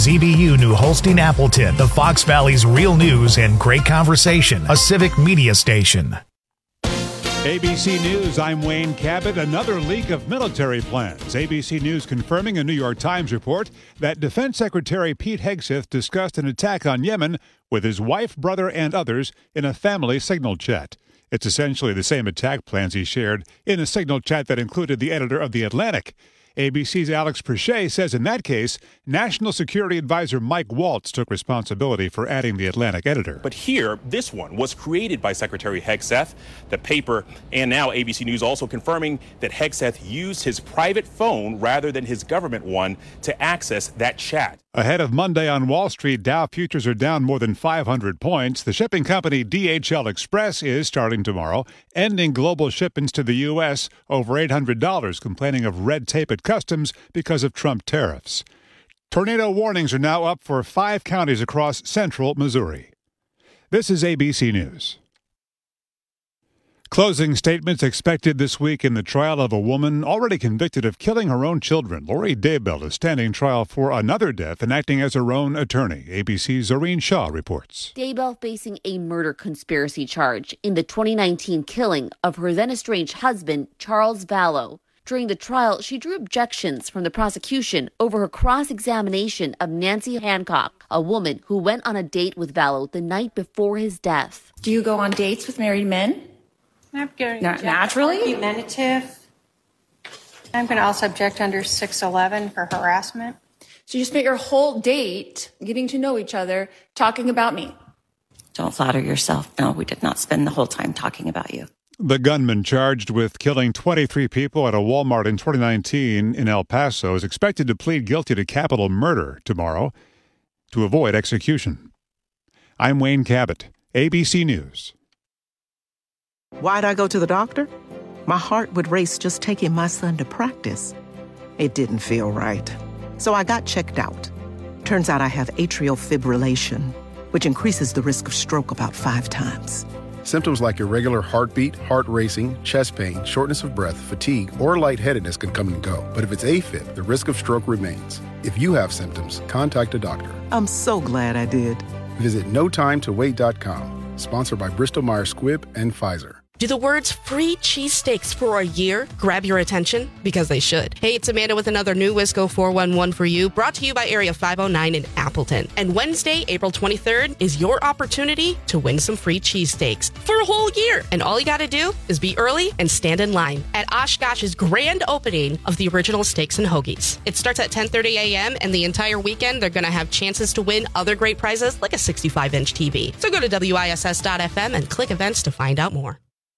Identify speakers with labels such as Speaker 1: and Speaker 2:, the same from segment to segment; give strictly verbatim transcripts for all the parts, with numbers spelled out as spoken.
Speaker 1: Z B U New Holstein Appleton, the Fox Valley's real news and great conversation, a civic media station.
Speaker 2: A B C News, I'm Wayne Cabot. Another leak of military plans. A B C News confirming a New York Times report that Defense Secretary Pete Hegseth discussed an attack on Yemen with his wife, brother, and others in a family signal chat. It's essentially the same attack plans he shared in a signal chat that included the editor of The Atlantic. A B C's Alex Perche says in that case, National Security Advisor Mike Waltz took responsibility for adding the Atlantic editor.
Speaker 3: But here, this one was created by Secretary Hegseth. The paper and now A B C News also confirming that Hegseth used his private phone rather than his government one to access that chat.
Speaker 2: Ahead of Monday on Wall Street, Dow futures are down more than five hundred points. The shipping company D H L Express is starting tomorrow, ending global shipments to the U S over eight hundred dollars, complaining of red tape at customs because of Trump tariffs. Tornado warnings are now up for five counties across central Missouri. This is A B C News. Closing statements expected this week in the trial of a woman already convicted of killing her own children. Lori Daybell is standing trial for another death and acting as her own attorney. A B C's Zoreen Shaw reports.
Speaker 4: Daybell facing a murder conspiracy charge in the twenty nineteen killing of her then-estranged husband, Charles Vallow. During the trial, she drew objections from the prosecution over her cross-examination of Nancy Hancock, a woman who went on a date with Vallow the night before his death.
Speaker 5: Do you go on dates with married men?
Speaker 6: I'm going
Speaker 5: Na- naturally?
Speaker 6: Argumentative. I'm going to also object under six eleven for harassment.
Speaker 5: So you spent your whole date getting to know each other, talking about me.
Speaker 7: Don't flatter yourself. No, we did not spend the whole time talking about you.
Speaker 2: The gunman charged with killing twenty-three people at a Walmart in twenty nineteen in El Paso is expected to plead guilty to capital murder tomorrow to avoid execution. I'm Wayne Cabot, A B C News.
Speaker 8: Why'd I go to the doctor? My heart would race just taking my son to practice. It didn't feel right. So I got checked out. Turns out I have atrial fibrillation, which increases the risk of stroke about five times.
Speaker 9: Symptoms like irregular heartbeat, heart racing, chest pain, shortness of breath, fatigue, or lightheadedness can come and go. But if it's AFib, the risk of stroke remains. If you have symptoms, contact a doctor.
Speaker 8: I'm so glad I did.
Speaker 9: Visit no time to wait dot com. Sponsored by Bristol-Myers Squibb and Pfizer.
Speaker 10: Do the words free cheesesteaks for a year grab your attention? Because they should. Hey, it's Amanda with another new Wisco four one one for you, brought to you by Area five oh nine in Appleton. And Wednesday, April twenty-third, is your opportunity to win some free cheesesteaks for a whole year. And all you got to do is be early and stand in line at Oshkosh's grand opening of the original Steaks and Hoagies. It starts at ten thirty a.m. and the entire weekend they're going to have chances to win other great prizes like a sixty-five inch T V. So go to W I S S dot F M and click events to find out more.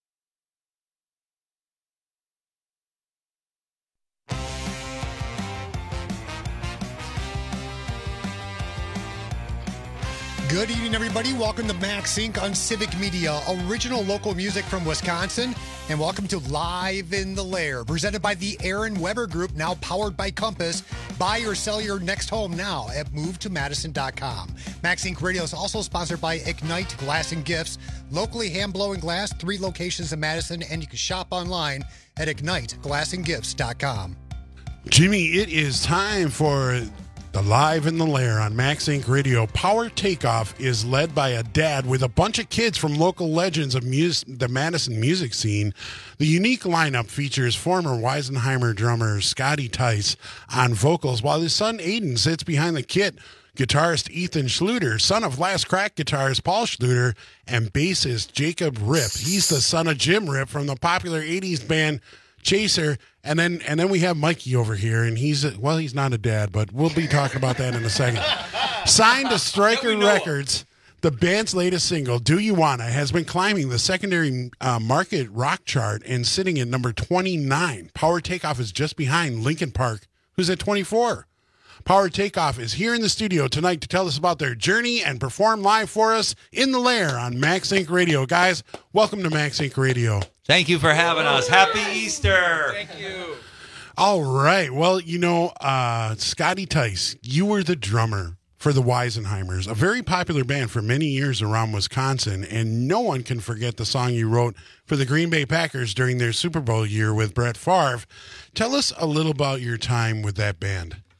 Speaker 11: Good evening, everybody. Welcome to Max Incorporated on Civic Media, original local music from Wisconsin. And welcome to Live in the Lair, presented by the Aaron Weber Group, now powered by Compass. Buy or sell your next home now at move to madison dot com. Max Incorporated Radio is also sponsored by Ignite Glass and Gifts, locally hand-blowing glass, three locations in Madison, and you can shop online at ignite glass and gifts dot com.
Speaker 12: Jimmy, it is time for the Live in the Lair on Max Incorporated Radio. Power Takeoff is led by a dad with a bunch of kids from local legends of mus- the Madison music scene. The unique lineup features former Weisenheimer drummer Scotty Tice on vocals, while his son Aiden sits behind the kit. Guitarist Ethan Schluter, son of Last Crack guitarist Paul Schluter, and bassist Jacob Ripp. He's the son of Jim Ripp from the popular eighties band Chaser. And then and then we have Mikey over here, and he's, a, well, he's not a dad, but we'll be talking about that in a second. Signed to Stryker Records, the band's latest single, Do You Wanna, has been climbing the secondary uh, market rock chart and sitting at number twenty-nine. Power Takeoff is just behind Linkin Park, who's at twenty-four. Power Takeoff is here in the studio tonight to tell us about their journey and perform live for us in the Lair on Max Incorporated Radio. Guys, welcome to Max Incorporated Radio.
Speaker 13: Thank you for having us. Happy Easter.
Speaker 11: Thank you.
Speaker 12: All right. Well, you know, uh, Scotty Tice, you were the drummer for the Weisenheimers, a very popular band for many years around Wisconsin, and no one can forget the song you wrote for the Green Bay Packers during their Super Bowl year with Brett Favre. Tell us a little about your time with that band.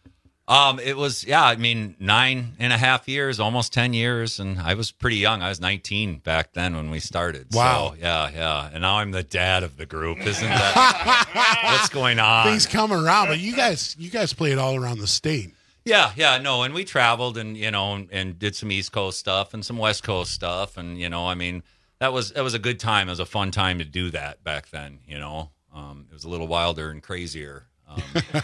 Speaker 13: Um, it was, yeah, I mean, nine and a half years, almost ten years. And I was pretty young. I was nineteen back then when we started.
Speaker 12: Wow.
Speaker 13: So, yeah, yeah. And now I'm the dad of the group. Isn't that what's going on?
Speaker 12: Things come around, but you guys, you guys played all around the state.
Speaker 13: Yeah, yeah, no. And we traveled and, you know, and, and did some East Coast stuff and some West Coast stuff. And, you know, I mean, that was, that was a good time. It was a fun time to do that back then, you know. Um, it was a little wilder and crazier. Um,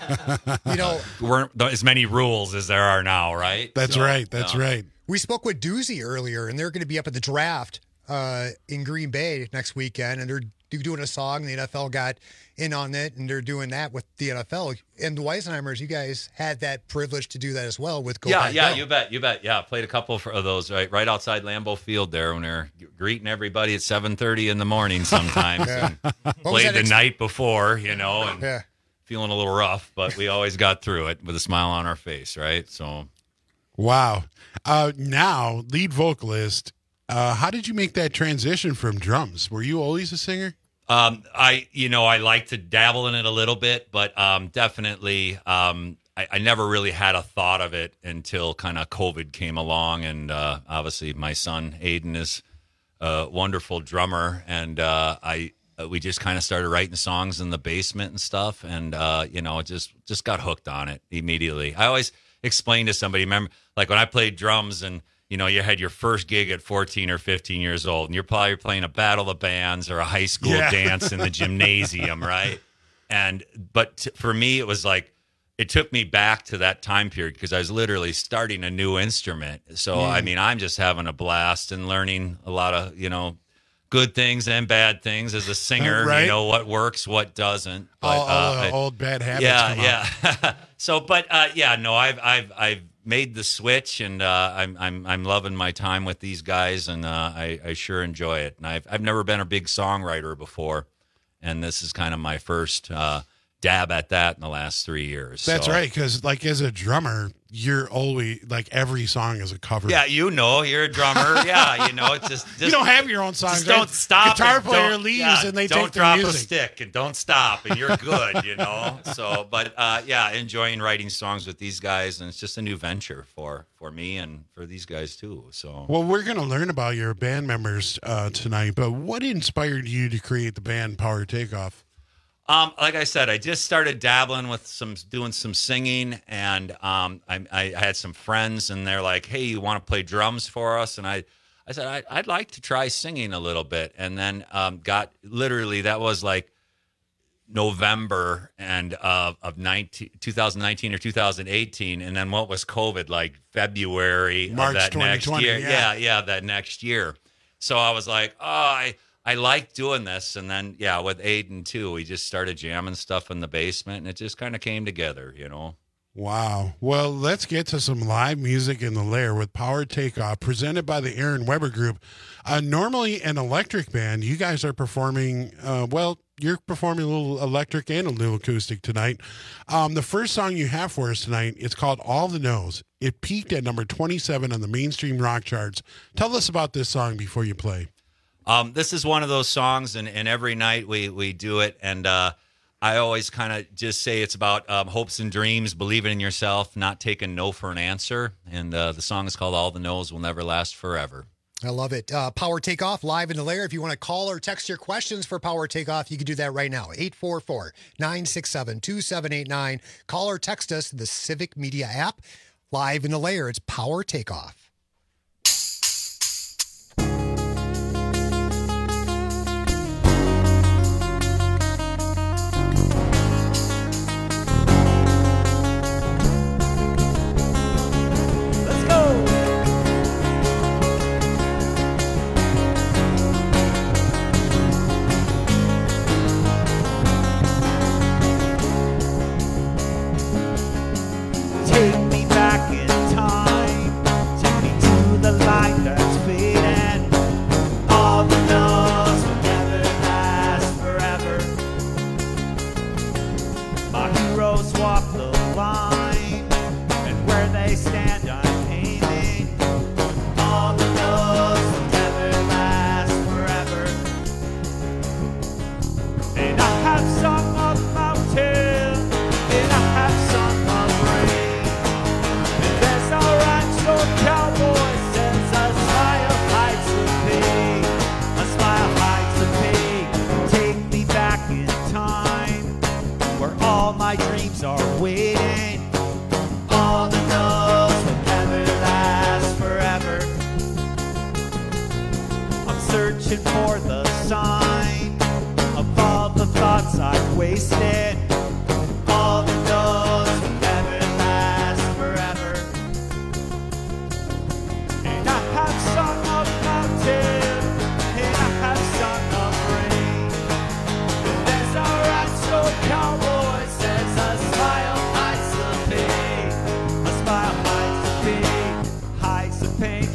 Speaker 11: you know,
Speaker 13: there weren't as many rules as there are now, right?
Speaker 12: That's
Speaker 13: So,
Speaker 12: right. That's
Speaker 13: yeah.
Speaker 12: right.
Speaker 11: we spoke with Doozy earlier, and they're going to be up at the draft uh, in Green Bay next weekend, and they're doing a song. The N F L got in on it, and they're doing that with the N F L. And the Weisenheimers, you guys had that privilege to do that as well with Go
Speaker 13: Yeah,
Speaker 11: Pack
Speaker 13: yeah,
Speaker 11: Go.
Speaker 13: you bet, you bet. Yeah, played a couple of those right, right outside Lambeau Field there when they're greeting everybody at seven thirty in the morning sometimes.
Speaker 11: Yeah.
Speaker 13: And
Speaker 11: What was
Speaker 13: played
Speaker 11: that
Speaker 13: the
Speaker 11: ex-
Speaker 13: night before, you know, and
Speaker 11: Yeah.
Speaker 13: feeling a little rough, but we always got through it with a smile on our face, right? So,
Speaker 12: Wow. Uh, now, lead vocalist, uh, how did you make that transition from drums? Were you always a singer?
Speaker 13: um, I, you know, I like to dabble in it a little bit, but um, definitely, um, I, I never really had a thought of it until kind of COVID came along, and uh, obviously my son Aiden is a wonderful drummer, and uh, I. Uh, we just kind of started writing songs in the basement and stuff, and uh, you know, just just got hooked on it immediately. I always explain to somebody, remember, like when I played drums, and you know, you had your first gig at fourteen or fifteen years old, and you're probably playing a battle of bands or a high school
Speaker 12: Yeah.
Speaker 13: dance in the gymnasium, right? And but t- for me, it was like it took me back to that time period because I was literally starting a new instrument. So
Speaker 12: Mm.
Speaker 13: I mean, I'm just having a blast and learning a lot of, you know, good things and bad things as a singer.
Speaker 12: Right.
Speaker 13: You know what works, what doesn't. But,
Speaker 12: all all
Speaker 13: uh,
Speaker 12: the
Speaker 13: I-
Speaker 12: old bad habits
Speaker 13: yeah,
Speaker 12: come out.
Speaker 13: yeah. So, but uh, yeah, no, I've I've I've made the switch, and uh, I'm I'm I'm loving my time with these guys, and uh, I I sure enjoy it. And I've I've never been a big songwriter before, and this is kind of my first uh, dab at that in the last three years.
Speaker 12: That's
Speaker 13: So-
Speaker 12: right, because like as a drummer, you're always like every song is a cover.
Speaker 13: Yeah, you know, you're a drummer. Yeah, you know, it's just, just
Speaker 12: you don't have your own songs.
Speaker 13: Just don't
Speaker 12: right?
Speaker 13: stop.
Speaker 12: Guitar
Speaker 13: and
Speaker 12: player
Speaker 13: don't-
Speaker 12: leaves
Speaker 13: yeah,
Speaker 12: and they
Speaker 13: don't
Speaker 12: take the
Speaker 13: drop
Speaker 12: music.
Speaker 13: a stick and don't stop and you're good, you know. So, but uh, yeah, enjoying writing songs with these guys, and it's just a new venture for for me and for these guys too. So,
Speaker 12: Well, we're going to learn about your band members uh, tonight, but what inspired you to create the band Power Takeoff?
Speaker 13: Um, like I said, I just started dabbling with some, doing some singing, and um, I, I had some friends, and they're like, "Hey, you want to play drums for us?" And I, I said, I, "I'd like to try singing a little bit." And then um, got literally that was like November and uh, of nineteen, twenty nineteen or two thousand eighteen, and then what was COVID like February
Speaker 12: March
Speaker 13: of that next
Speaker 12: twenty twenty,
Speaker 13: year?
Speaker 12: yeah.
Speaker 13: yeah, yeah, that next year. So I was like, "Oh, I." I like doing this, and then yeah, with Aiden too, we just started jamming stuff in the basement, and it just kind of came together, you know.
Speaker 12: Wow. Well, let's get to some live music in the Lair with Power Takeoff, presented by the Aaron Weber Group. Uh, normally an electric band, you guys are performing, uh, well, you're performing a little electric and a little acoustic tonight. Um, the first song you have for us tonight, it's called All the Knows. It peaked at number twenty-seven on the mainstream rock charts. Tell us about this song before you play.
Speaker 13: Um, this is one of those songs, and, and every night we, we do it, and uh, I always kind of just say it's about um, hopes and dreams, believing in yourself, not taking no for an answer, and uh, the song is called All the No's Will Never Last Forever.
Speaker 11: I love it. Uh, Power Takeoff live in the Lair. If you want to call or text your questions for Power Takeoff, you can do that right now. eight four four, nine six seven, two seven eight nine. Call or text us the Civic Media app. Live in the Lair. It's Power Takeoff.
Speaker 14: Take me back in time, take me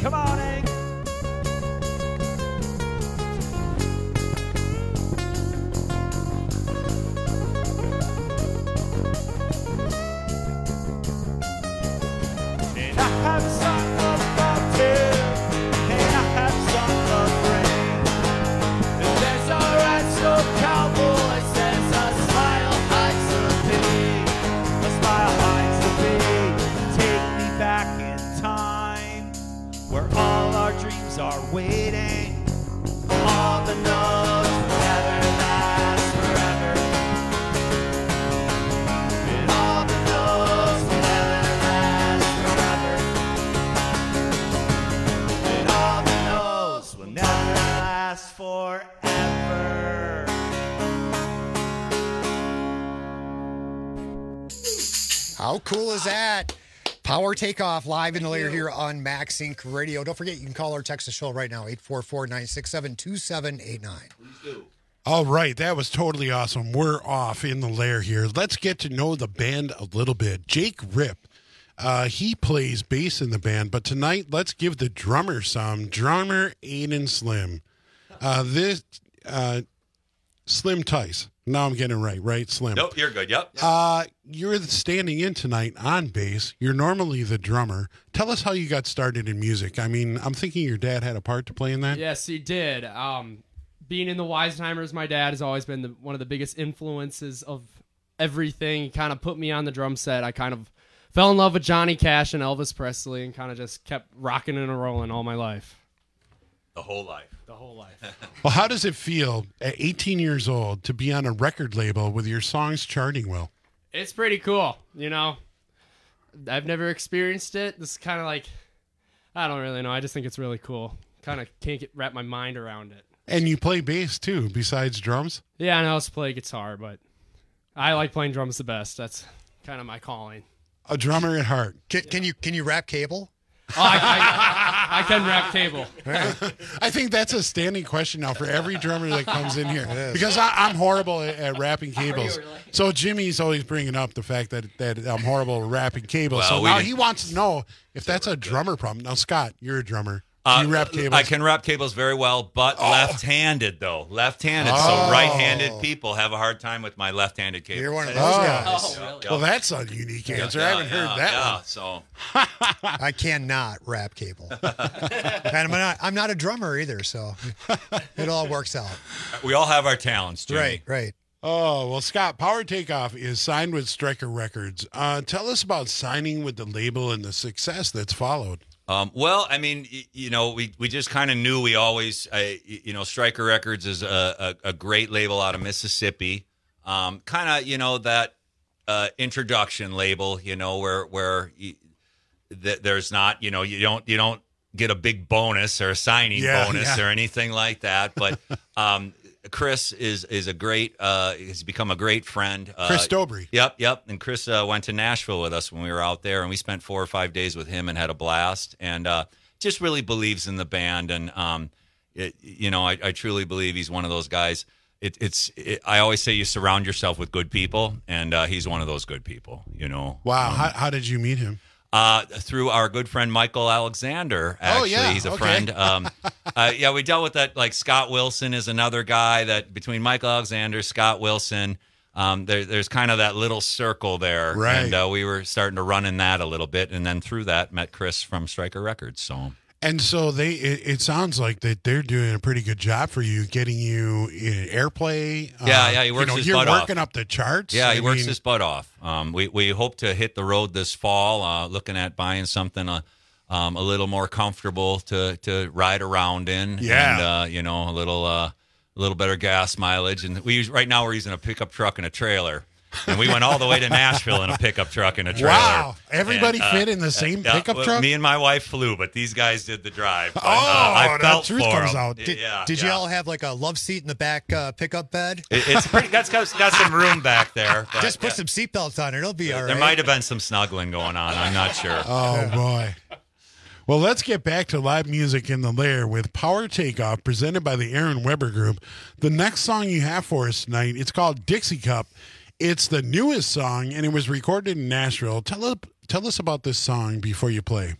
Speaker 14: Come on, Hank. And I have some love for two, and I have some love for and there's a rascal cowboy says a smile hides the pain, a smile hides the pain. Take me back in time, where all our dreams are waiting. All the notes will never last forever. And all the notes will never last forever. And all the notes will never last forever.
Speaker 11: How cool is that? Power Takeoff live in the layer here on MaxSync Radio. Don't forget, you can call or text the show right now, eight four four, nine six seven, two seven eight nine.
Speaker 12: All right, that was totally awesome. We're off in the lair here. Let's get to know the band a little bit. Jake Ripp, uh, he plays bass in the band, but tonight let's give the drummer some. Drummer Aiden Slim. Uh, this uh, Slim Tice. Now I'm getting it right, right? Slim.
Speaker 13: Nope, you're good. Yep.
Speaker 12: Uh, you're standing in tonight on bass. You're normally the drummer. Tell us how you got started in music. I mean, I'm thinking your dad had a part to play in that.
Speaker 15: Yes, he did. Um, being in the Weisenheimers, my dad has always been the, one of the biggest influences of everything. He kind of put me on the drum set. I kind of fell in love with Johnny Cash and Elvis Presley and kind of just kept rocking and rolling all my life.
Speaker 13: The whole life.
Speaker 15: The whole life.
Speaker 12: Well, how does it feel at eighteen years old to be on a record label with your songs charting well?
Speaker 15: It's pretty cool, you know. I've never experienced it. This is kind of like, I don't really know. I just think it's really cool. Kind of can't get, wrap my mind around it.
Speaker 12: And you play bass too, besides drums?
Speaker 15: Yeah, and I also play guitar, but I like playing drums the best. That's kind of my calling.
Speaker 12: A drummer at heart.
Speaker 11: Can, can you can you rap cable?
Speaker 15: Oh, I, I, I can rap cable.
Speaker 12: I think that's a standing question now for every drummer that comes in here. Because I, I'm horrible at, at rapping cables. Really? So Jimmy's always bringing up the fact that, that I'm horrible at rapping cables.
Speaker 13: Well,
Speaker 12: so
Speaker 13: we
Speaker 12: now
Speaker 13: didn't-
Speaker 12: he wants to know if that's a drummer problem. Now, Scott, you're a drummer.
Speaker 13: Uh,
Speaker 12: you rap cables?
Speaker 13: I can wrap cables very well, but
Speaker 12: Oh.
Speaker 13: left-handed, though. Left-handed.
Speaker 12: Oh.
Speaker 13: So right-handed people have a hard time with my left-handed cables.
Speaker 11: You're one of
Speaker 12: Oh.
Speaker 11: those guys.
Speaker 15: Oh, really?
Speaker 12: Well, that's a unique answer.
Speaker 13: Yeah,
Speaker 12: I haven't
Speaker 13: yeah,
Speaker 12: heard that
Speaker 13: yeah,
Speaker 12: one.
Speaker 13: So
Speaker 11: I cannot rap cable. And I'm not, I'm not a drummer either, so it all works out.
Speaker 13: we all have our talents, Jimmy.
Speaker 11: Right, right.
Speaker 12: Oh, well, Scott, Power Takeoff is signed with Stryker Records. Uh, tell us about signing with the label and the success that's followed.
Speaker 13: Um, well, I mean, y- you know, we, we just kind of knew we always, uh, y- you know, Stryker Records is a, a, a great label out of Mississippi. Um, kind of, you know, that uh, introduction label, you know, where where y- th- there's not, you know, you don't you don't get a big bonus or a signing
Speaker 12: Yeah,
Speaker 13: bonus
Speaker 12: yeah.
Speaker 13: or anything like that. But um, Chris is is a great, uh, has become a great friend. Uh,
Speaker 12: Chris Dobry.
Speaker 13: Yep, yep. And Chris uh, went to Nashville with us when we were out there, and we spent four or five days with him and had a blast. And uh, just really believes in the band, and um, it, you know, I, I truly believe he's one of those guys. It, it's, it, I always say you surround yourself with good people, and uh, he's one of those good people. You know.
Speaker 12: Wow.
Speaker 13: Um,
Speaker 12: how, how did you meet him?
Speaker 13: uh, through our good friend Michael Alexander. Actually,
Speaker 12: Oh, yeah.
Speaker 13: he's a
Speaker 12: Okay.
Speaker 13: friend. Um, uh, yeah, we dealt with that. Like Scott Wilson is another guy that between Michael Alexander, Scott Wilson, um, there, there's kind of that little circle there,
Speaker 12: Right.
Speaker 13: and uh, we were starting to run in that a little bit, and then through that met Chris from Stryker Records. So.
Speaker 12: And so they, it, it sounds like that they're doing a pretty good job for you, getting you in airplay.
Speaker 13: Yeah,
Speaker 12: uh,
Speaker 13: yeah, he works
Speaker 12: you know,
Speaker 13: his
Speaker 12: You're
Speaker 13: butt off.
Speaker 12: working up the charts.
Speaker 13: Yeah, he
Speaker 12: I
Speaker 13: works
Speaker 12: mean,
Speaker 13: his butt off. Um, we we hope to hit the road this fall. Uh, looking at buying something uh, um, a little more comfortable to to ride around in.
Speaker 12: Yeah.
Speaker 13: and uh, you know, a little uh, a little better gas mileage. And we use, right now we're using a pickup truck and a trailer. And we went all the way to Nashville in a pickup truck and a trailer.
Speaker 12: Wow. Everybody
Speaker 13: And, uh,
Speaker 12: fit in the same
Speaker 13: yeah,
Speaker 12: pickup
Speaker 13: well,
Speaker 12: truck?
Speaker 13: Me and my wife flew, but these guys did the drive. But,
Speaker 12: Oh,
Speaker 13: uh, I
Speaker 12: that
Speaker 13: felt
Speaker 12: truth
Speaker 13: for
Speaker 12: comes
Speaker 13: 'em.
Speaker 12: out.
Speaker 11: Did,
Speaker 13: yeah,
Speaker 11: did
Speaker 13: yeah.
Speaker 11: you all have like a love seat in the back uh, pickup bed?
Speaker 13: It, it's pretty. That's got, got some room back there. But,
Speaker 11: Just put
Speaker 13: yeah.
Speaker 11: some seatbelts on it. It'll be all right.
Speaker 13: There might have been some snuggling going on. I'm not sure.
Speaker 12: Oh, boy. Well, let's get back to live music in the lair with Power Takeoff, presented by the Aaron Weber Group. The next song you have for us tonight, it's called Dixie Cup. It's the newest song, and it was recorded in Nashville. Tell us, tell us about this song before you play.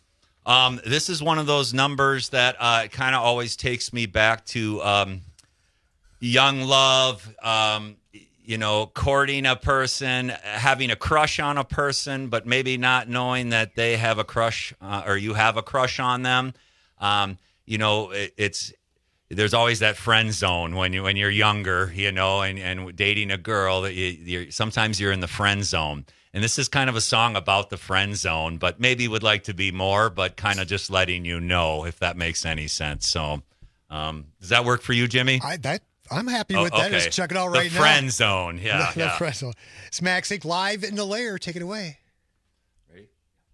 Speaker 13: Um, this is one of those numbers that uh, kind of always takes me back to um, young love, um, you know, courting a person, having a crush on a person, but maybe not knowing that they have a crush uh, or you have a crush on them. Um, you know, it, it's there's always that friend zone when you when you're younger, you know, and, and dating a girl that you, you're, sometimes you're in the friend zone. And this is kind of a song about the friend zone, but maybe would like to be more, but kind of just letting you know, if that makes any sense. So um, does that work for you, Jimmy?
Speaker 11: I that I'm happy
Speaker 13: Oh,
Speaker 11: with that.
Speaker 13: okay.
Speaker 11: Let's check it out
Speaker 13: The
Speaker 11: right now.
Speaker 13: friend zone. Yeah,
Speaker 11: the,
Speaker 13: yeah.
Speaker 11: The friend zone. It's Max Inc live in the lair. Take it away.
Speaker 13: Ready?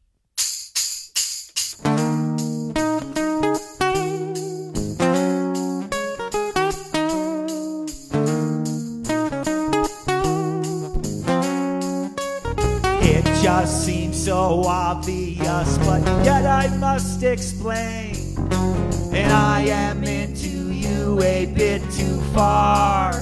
Speaker 14: It just seems so obvious, but yet I must explain. And I am into you a bit too far.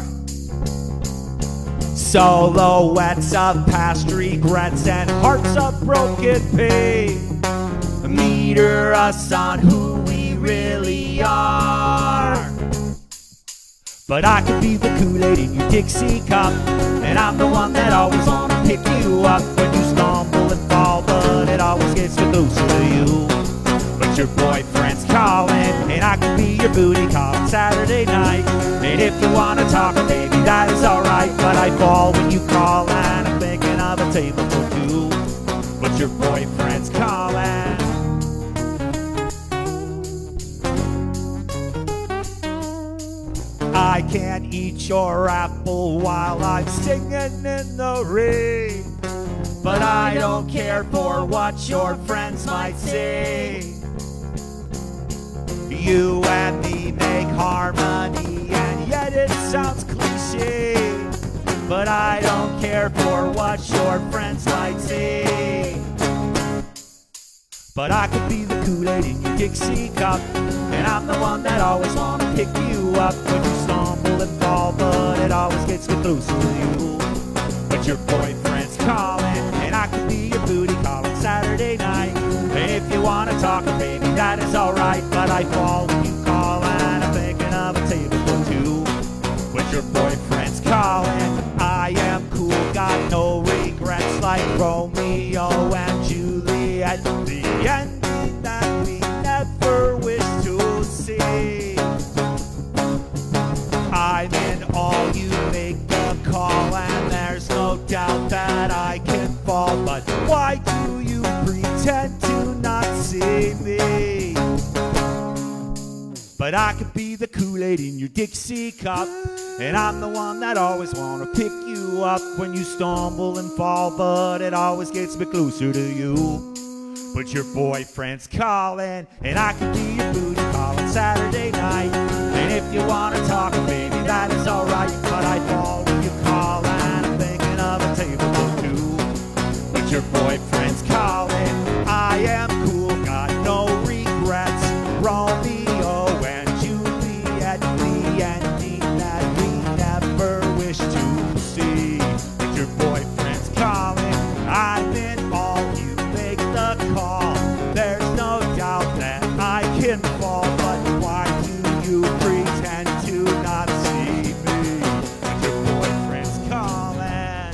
Speaker 14: Silhouettes of past regrets and hearts of broken pain meter us on who we really are. But I could be the Kool-Aid in your Dixie cup, and I'm the one that always wanna pick you up when you stumble and fall, but it always gets me closer to you. But your boyfriend's calling, and I could be your booty call on Saturday night. And if you wanna talk, baby, that is alright, but I fall when you call, and I'm thinking of a table for two. But your boyfriend's calling. I can't eat your apple while I'm singing in the rain. But I don't care for what your friends might say. You and me make harmony, and yet it sounds cliche. But I don't care for what your friends might say. But I could be the Kool-Aid in your Dixie cup, and I'm the one that always wanna pick you up when you stumble and fall, but it always gets me closer to you. But your boyfriend's calling, and I could be your booty call on Saturday night. And if you wanna talk, baby, that is alright, but I fall when you call, and I'm thinking of a table for two. But your boyfriend's calling. I am cool, got no regrets, like Romeo and Juliet. The ending that we never wish to see. I'm in all, you make the call, and there's no doubt that I can fall. But why do you pretend to not see me? But I could be the Kool-Aid in your Dixie cup, and I'm the one that always wanna pick you up when you stumble and fall, but it always gets me closer to you. But your boyfriend's calling, and I could be your booty call on Saturday night. And if you wanna talk, baby, that is alright, but I fall when you call, and I'm thinking of a table for two. But your boyfriend's calling. I am cool, got no regrets. Romeo and Juliet, the ending that we never wish to see. But your boyfriend's calling. I'm in all, you make the call. There's no doubt that I can fall, but why do you pretend to not see me? But your boyfriend's calling.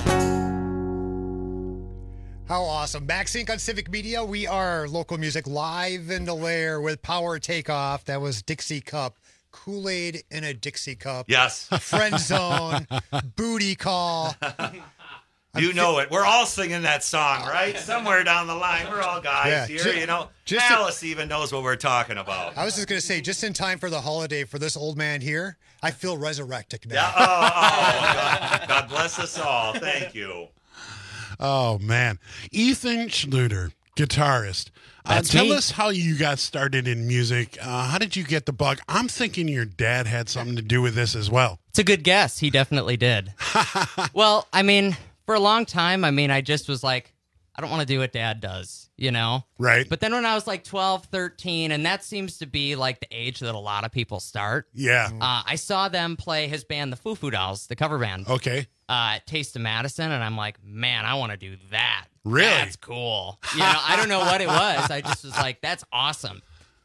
Speaker 11: How awesome. Max Inc on Civic Media. We are local music live in the lair with Power Takeoff. That was Dixie Cup. Kool-Aid in a Dixie Cup.
Speaker 13: Yes.
Speaker 11: Friend Zone. Booty Call.
Speaker 13: You know it. We're all singing that song, right? Somewhere down the line. We're all guys
Speaker 11: Yeah,
Speaker 13: here,
Speaker 11: ju-
Speaker 13: you know.
Speaker 11: just-
Speaker 13: Alice even knows what we're talking about.
Speaker 11: I was just going to say, just in time for the holiday for this old man here, I feel resurrected now.
Speaker 13: Yeah. Oh, oh God, God bless us all. Thank you.
Speaker 12: Oh, man. Ethan Schluter, guitarist. Uh,
Speaker 16: That's
Speaker 12: tell
Speaker 16: me.
Speaker 12: us how you got started in music. Uh, how did you get the bug? I'm thinking your dad had something to do with this as well.
Speaker 16: It's a good guess. He definitely did. Well, I mean, for a long time, I mean, I just was like, I don't want to do what dad does, you know?
Speaker 12: Right.
Speaker 16: But then when I was like twelve, thirteen, and that seems to be like the age that a lot of people start.
Speaker 12: Yeah.
Speaker 16: Uh, I saw them play his band, the Foo Foo Dolls, the cover band.
Speaker 12: Okay.
Speaker 16: Uh, at Taste of Madison, and I'm like, man, I want to do that.
Speaker 12: Really?
Speaker 16: That's cool. You know, I don't know what it was. I just was like, that's awesome.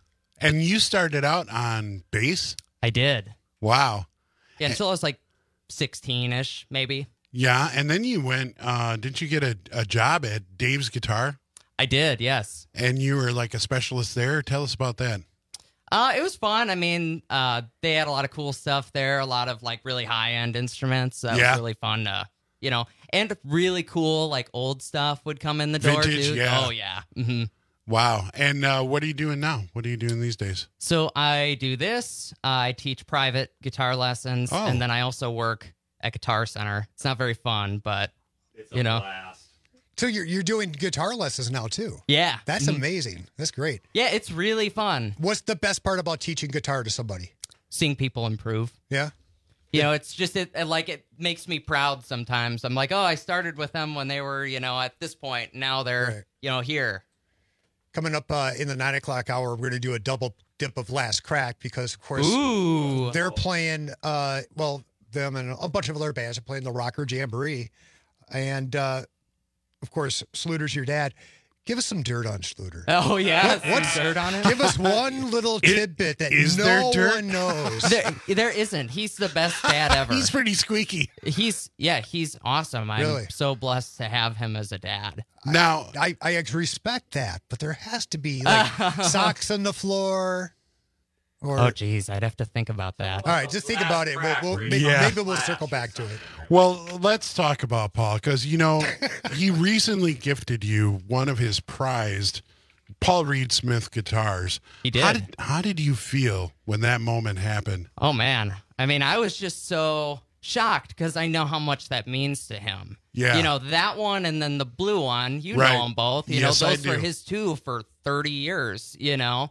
Speaker 12: And you started out on bass?
Speaker 16: I did.
Speaker 12: Wow.
Speaker 16: Yeah, until I was like sixteen-ish, maybe.
Speaker 12: Yeah, and then you went, uh, didn't you get a, a job at Dave's Guitar?
Speaker 16: I did, yes.
Speaker 12: And you were like a specialist there? Tell us about that.
Speaker 16: Uh, it was fun. I mean, uh, they had a lot of cool stuff there, a lot of like really high-end instruments. That
Speaker 12: Yeah.
Speaker 16: was really fun to, you know, and really cool like old stuff would come in the door,
Speaker 12: Vintage,
Speaker 16: too.
Speaker 12: yeah.
Speaker 16: Oh, yeah. hmm
Speaker 12: Wow. And uh, what are you doing now? What are you doing these days?
Speaker 16: So I do this. Uh, I teach private guitar lessons,
Speaker 12: Oh.
Speaker 16: and then I also work at Guitar Center. It's not very fun, but,
Speaker 13: It's
Speaker 16: you know.
Speaker 13: blast.
Speaker 11: So you're you're doing guitar lessons now too.
Speaker 16: Yeah.
Speaker 11: That's
Speaker 16: Mhm.
Speaker 11: amazing. That's great.
Speaker 16: Yeah, it's really fun.
Speaker 11: What's the best part about teaching guitar to somebody?
Speaker 16: Seeing people improve.
Speaker 11: Yeah.
Speaker 16: You know, it's just, it, it like, it makes me proud sometimes. I'm like, oh, I started with them when they were, you know, at this point. Now they're,
Speaker 11: Right.
Speaker 16: you know, here.
Speaker 11: Coming up uh, in the nine o'clock hour, we're going to do a double dip of Last Crack because, of course,
Speaker 16: Ooh.
Speaker 11: they're playing, uh, well, them and a bunch of other bands are playing the Rocker Jamboree. And, uh, of course, Schluter's your dad. Give us some dirt on Schluter.
Speaker 16: Oh, yeah.
Speaker 11: What- what's
Speaker 16: dirt on it?
Speaker 11: Give us one little tidbit that
Speaker 12: is
Speaker 11: no
Speaker 12: there dirt?
Speaker 11: one knows.
Speaker 16: There, there isn't. He's the best dad ever.
Speaker 12: He's pretty squeaky.
Speaker 16: He's, yeah, he's awesome. I'm
Speaker 11: Really?
Speaker 16: so blessed to have him as a dad.
Speaker 12: Now,
Speaker 11: I, I respect that, but there has to be like socks on the floor. Or,
Speaker 16: Oh, geez, I'd have to think about that.
Speaker 11: all right, just think about it. We'll, we'll, maybe,
Speaker 12: Yeah.
Speaker 11: maybe we'll circle back to it.
Speaker 12: well, let's talk about Paul because, you know, he recently gifted you one of his prized Paul Reed Smith guitars.
Speaker 16: He did.
Speaker 12: How did, how did you feel when that moment happened?
Speaker 16: Oh, man. I mean, I was just so shocked because I know how much that means to him.
Speaker 12: Yeah.
Speaker 16: You know, that one and then the blue one, you
Speaker 12: Right.
Speaker 16: know them both. You
Speaker 12: Yes,
Speaker 16: know,
Speaker 12: I
Speaker 16: those were
Speaker 12: do.
Speaker 16: his too for thirty years, you know.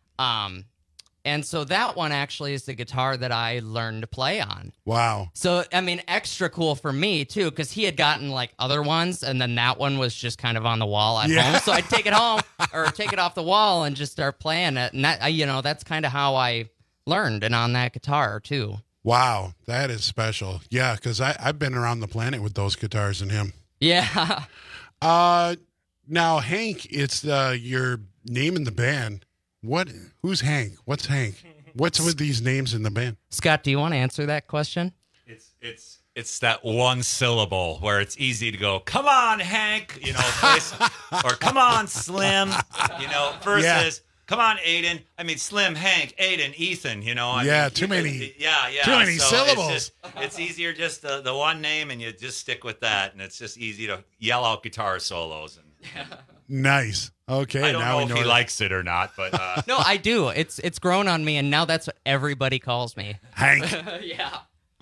Speaker 16: Um, and so that one actually is the guitar that I learned to play on.
Speaker 12: Wow.
Speaker 16: So, I mean, extra cool for me, too, because he had gotten, like, other ones, and then that one was just kind of on the wall at
Speaker 12: Yeah.
Speaker 16: home. So I'd take it home or take it off the wall and just start playing it. And, that, I- you know, that's kind of how I learned and on that guitar, too.
Speaker 12: Wow. That is special. Yeah, because I've been around the planet with those guitars and him.
Speaker 16: Yeah.
Speaker 12: Uh, now, Hank, it's uh, your name in the band. What? Who's Hank? What's Hank? What's with these names in the band?
Speaker 16: Scott, do you want to answer that question?
Speaker 13: It's it's it's that one syllable where it's easy to go, come on, Hank, you know, place, or come on, Slim, you know, versus
Speaker 12: Yeah.
Speaker 13: come on, Aiden. I mean, Slim, Hank, Aiden, Ethan, you know. I
Speaker 12: Yeah,
Speaker 13: mean,
Speaker 12: too
Speaker 13: you-
Speaker 12: many-
Speaker 13: Yeah, yeah.
Speaker 12: too many
Speaker 13: so
Speaker 12: syllables.
Speaker 13: It's, just, it's easier just the, the one name, and you just stick with that, and it's just easy to yell out guitar solos. And
Speaker 12: Nice. Okay.
Speaker 13: I don't
Speaker 12: now
Speaker 13: know
Speaker 12: we
Speaker 13: if
Speaker 12: know
Speaker 13: he
Speaker 12: that.
Speaker 13: likes it or not, but uh,
Speaker 16: No, I do. It's it's grown on me, and now that's what everybody calls me.
Speaker 12: Hank.
Speaker 16: Yeah.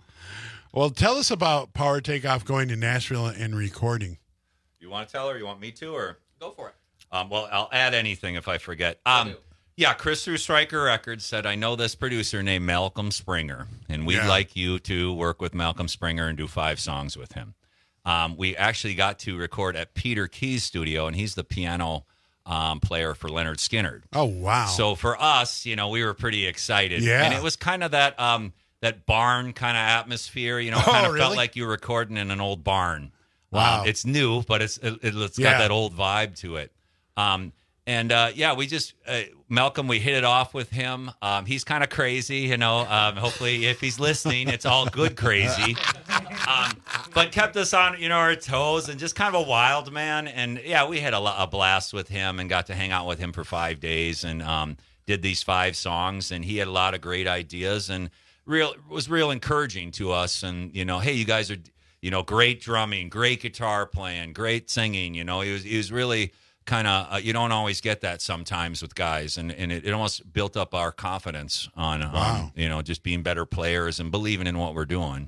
Speaker 12: Well, tell us about Power Takeoff going to Nashville and recording.
Speaker 13: you want to tell her? You want me to, or
Speaker 16: Go for it.
Speaker 13: Um, well, I'll add anything if I forget. Um, yeah, Chris through Stryker Records said, I know this producer named Malcolm Springer, and we'd
Speaker 12: Yeah.
Speaker 13: like you to work with Malcolm Springer and do five songs with him. Um, we actually got to record at Peter Key's studio, and he's the piano um, player for Leonard Skinner.
Speaker 12: Oh, wow.
Speaker 13: So for us, you know, we were pretty excited.
Speaker 12: Yeah.
Speaker 13: And it was kind of that um, that barn kind of atmosphere, you know,
Speaker 12: Oh,
Speaker 13: kind of
Speaker 12: really?
Speaker 13: felt like you were recording in an old barn.
Speaker 12: Wow.
Speaker 13: Um, it's new, but it's it, it's
Speaker 12: Yeah.
Speaker 13: got that old vibe to it. Um, and uh, yeah, we just uh, Malcolm, we hit it off with him. Um, he's kind of crazy, you know. Um, hopefully, if he's listening, it's all good crazy. Um, but kept us on, you know, our toes, and just kind of a wild man. And yeah, we had a, lo- a blast with him, and got to hang out with him for five days, and um, did these five songs. And he had a lot of great ideas, and real was real encouraging to us. And you know, hey, you guys are, you know, great drumming, great guitar playing, great singing. You know, he was he was really kind of uh, you don't always get that sometimes with guys, and and it, it almost built up our confidence on,
Speaker 12: Wow.
Speaker 13: on you know, just being better players and believing in what we're doing.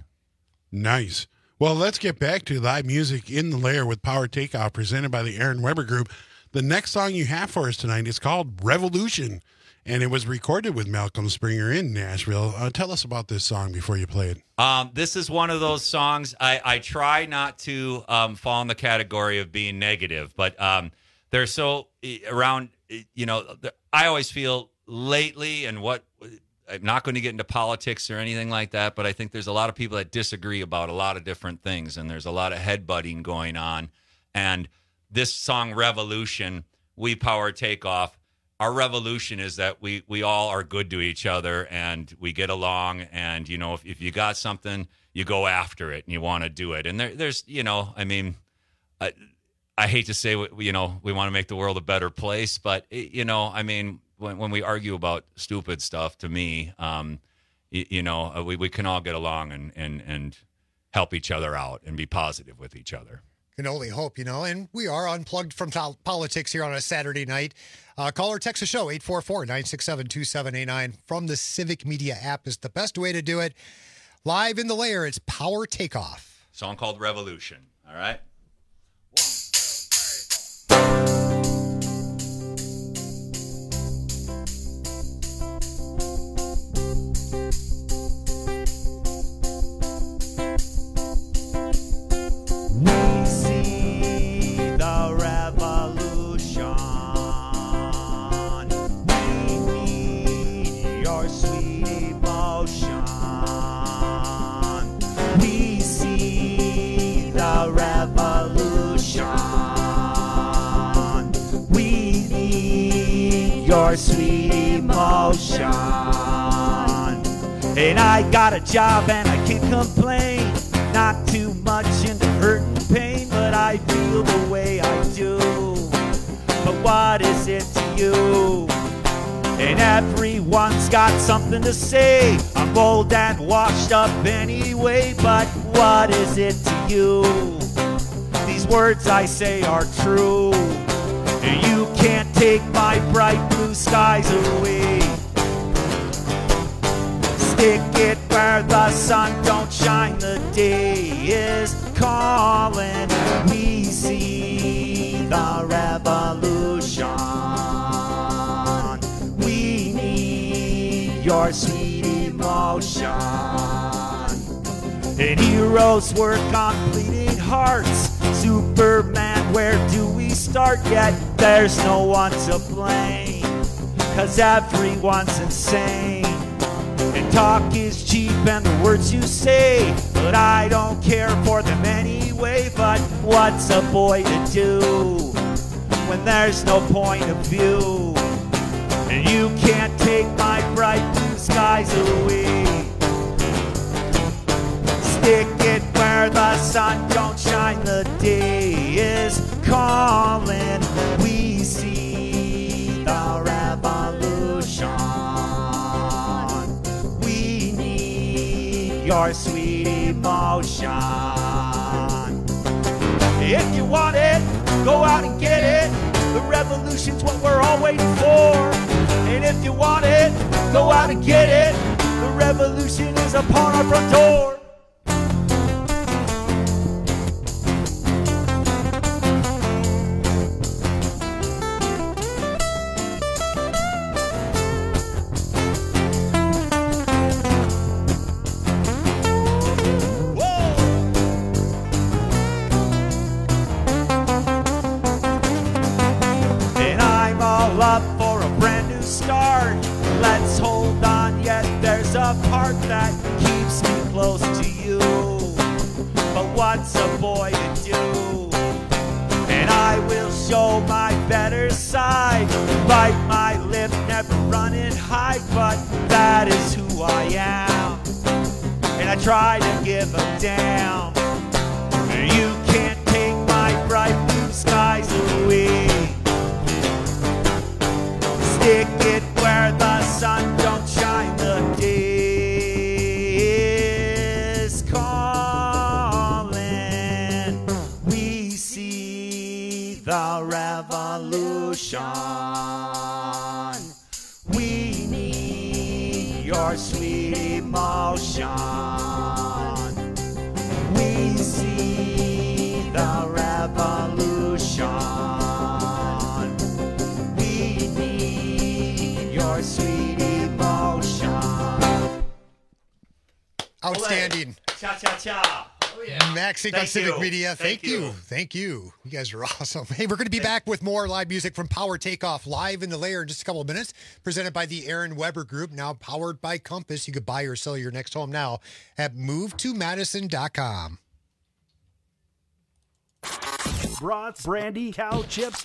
Speaker 12: Nice. Well, let's get back to live music in the lair with Power Takeoff presented by the Aaron Weber Group. The next song you have for us tonight is called Revolution, and it was recorded with Malcolm Springer in Nashville. Uh, tell us about this song before you play it.
Speaker 13: Um, this is one of those songs I, I try not to um, fall in the category of being negative, but um, they're so eh, around, eh, you know, the- I always feel lately, and what I'm not going to get into politics or anything like that, but I think there's a lot of people that disagree about a lot of different things, and there's a lot of headbutting going on. And this song Revolution, We Power Takeoff, our revolution is that we we all are good to each other and we get along, and you know, if, if you got something, you go after it and you want to do it. And there, there's, you know, I mean, I, I hate to say, you know, we want to make the world a better place, but you know, I mean, when when we argue about stupid stuff, to me, um, you, you know, we we can all get along and and and help each other out and be positive with each other.
Speaker 11: Can only hope, you know, and we are unplugged from to- politics here on a Saturday night. Uh, call or text the show, eight four four, nine six seven, two seven eight nine from the Civic Media app is the best way to do it. Live in the lair, it's Power Takeoff.
Speaker 13: Song called Revolution, all right?
Speaker 14: Your sweet emotion. And I got a job and I can't complain. Not too much into hurt and pain, but I feel the way I do. But what is it to you? And everyone's got something to say. I'm old and washed up anyway, but what is it to you? These words I say are true. You can't take my bright blue skies away. Stick it where the sun don't shine. The day is calling. We see the revolution. We need your sweet emotion. And heroes work on bleeding hearts. Superman, where do we start? Yet there's no one to blame, 'cause everyone's insane. And talk is cheap and the words you say, but I don't care for them anyway. But what's a boy to do when there's no point of view? And you can't take my bright blue skies away. Stick it where the sun don't shine. The day is calling. We see the revolution. We need your sweet emotion. If you want it, go out and get it. The revolution's what we're all waiting for. And if you want it, go out and get it. The revolution is upon our front door. Let's hold on, yet there's a part that keeps me close to you. But what's a boy to do? And I will show my better side. Bite my lip, never run and hide, but that is who I am. And I try to give a damn. You can't take my bright blue skies away. Stick it where the sun don't shine. The day is calling. We see the revolution. We need your sweet emotion. We see the revolution. Your sweet emotion.
Speaker 11: Outstanding.
Speaker 14: Cha cha cha. Oh yeah.
Speaker 11: Max Sync on Civic Media. Thank, Thank you. you. Thank you. You guys are awesome. Hey, we're going to be back with more live music from Power Takeoff live in the lair in just a couple of minutes. Presented by the Aaron Weber Group, now powered by Compass. You could buy or sell your next home now at move to madison dot com.
Speaker 17: brats, brandy, cow chips,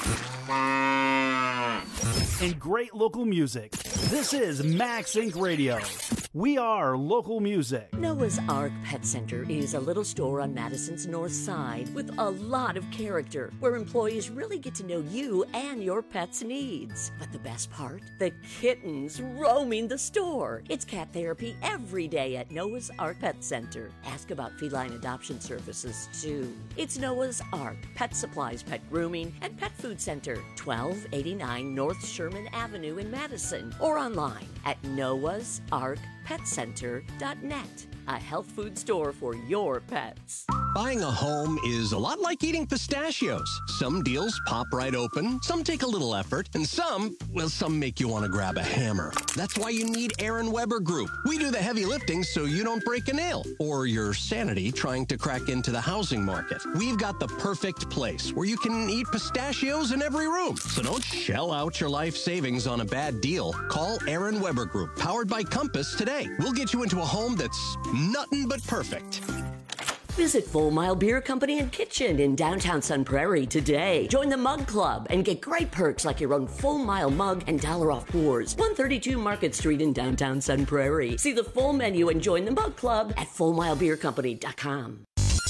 Speaker 17: and great local music. This is Max Inc Radio. We are local music.
Speaker 18: Noah's Ark Pet Center is a little store on Madison's north side with a lot of character, where employees really get to know you and your pet's needs. But the best part? The kittens roaming the store. It's cat therapy every day at Noah's Ark Pet Center. Ask about feline adoption services, too. It's Noah's Ark Pet Supplies, Pet Grooming, and Pet Food Center, twelve eighty-nine North Sherman Avenue in Madison, or online at noahs ark pet center dot net. A health food store for your pets.
Speaker 19: Buying a home is a lot like eating pistachios. Some deals pop right open, some take a little effort, and some, well, some make you want to grab a hammer. That's why you need Aaron Weber Group. We do the heavy lifting so you don't break a nail or your sanity trying to crack into the housing market. We've got the perfect place where you can eat pistachios in every room. So don't shell out your life savings on a bad deal. Call Aaron Weber Group, powered by Compass, today. We'll get you into a home that's nothing but perfect.
Speaker 18: Visit Full Mile Beer Company and Kitchen in downtown Sun Prairie today. Join the Mug Club and get great perks like your own Full Mile mug and dollar off pours. one thirty-two Market Street in downtown Sun Prairie. See the full menu and join the Mug Club at full mile beer company dot com.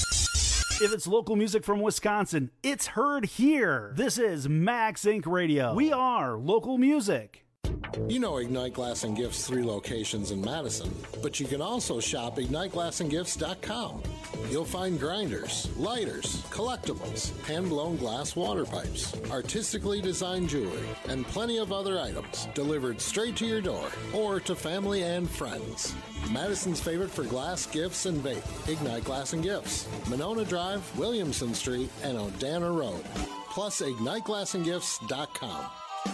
Speaker 17: If it's local music from Wisconsin, it's heard here. This is Max Inc Radio. We are local music.
Speaker 20: You know Ignite Glass and Gifts' three locations in Madison, but you can also shop ignite glass and gifts dot com. You'll find grinders, lighters, collectibles, hand-blown glass water pipes, artistically designed jewelry, and plenty of other items delivered straight to your door or to family and friends. Madison's favorite for glass, gifts, and vape, Ignite Glass and Gifts, Monona Drive, Williamson Street, and Odana Road. Plus ignite glass and gifts dot com.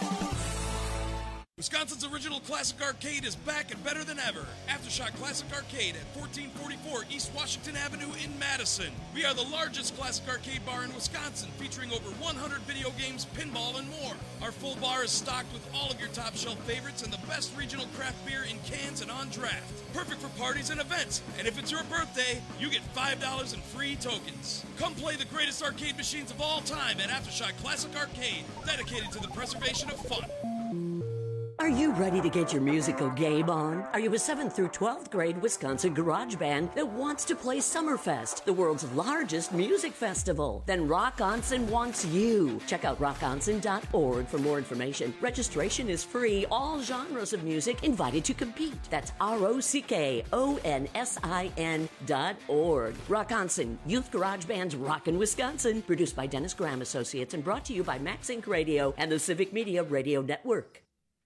Speaker 21: Wisconsin's original classic arcade is back and better than ever. Aftershock Classic Arcade at fourteen forty-four East Washington Avenue in Madison. We are the largest classic arcade bar in Wisconsin, featuring over one hundred video games, pinball, and more. Our full bar is stocked with all of your top shelf favorites and the best regional craft beer in cans and on draft. Perfect for parties and events. And if it's your birthday, you get five dollars in free tokens. Come play the greatest arcade machines of all time at Aftershock Classic Arcade, dedicated to the preservation of fun.
Speaker 18: Are you ready to get your musical game on? Are you a seventh through twelfth grade Wisconsin garage band that wants to play Summerfest, the world's largest music festival? Then Rock Onsen wants you. Check out rock onsen dot org for more information. Registration is free. All genres of music invited to compete. That's R O C K O N S I N dot org. Rock Onsen, Youth Garage Band's Rockin' Wisconsin. Produced by Dennis Graham Associates and brought to you by Max Inc Radio and the Civic Media Radio Network.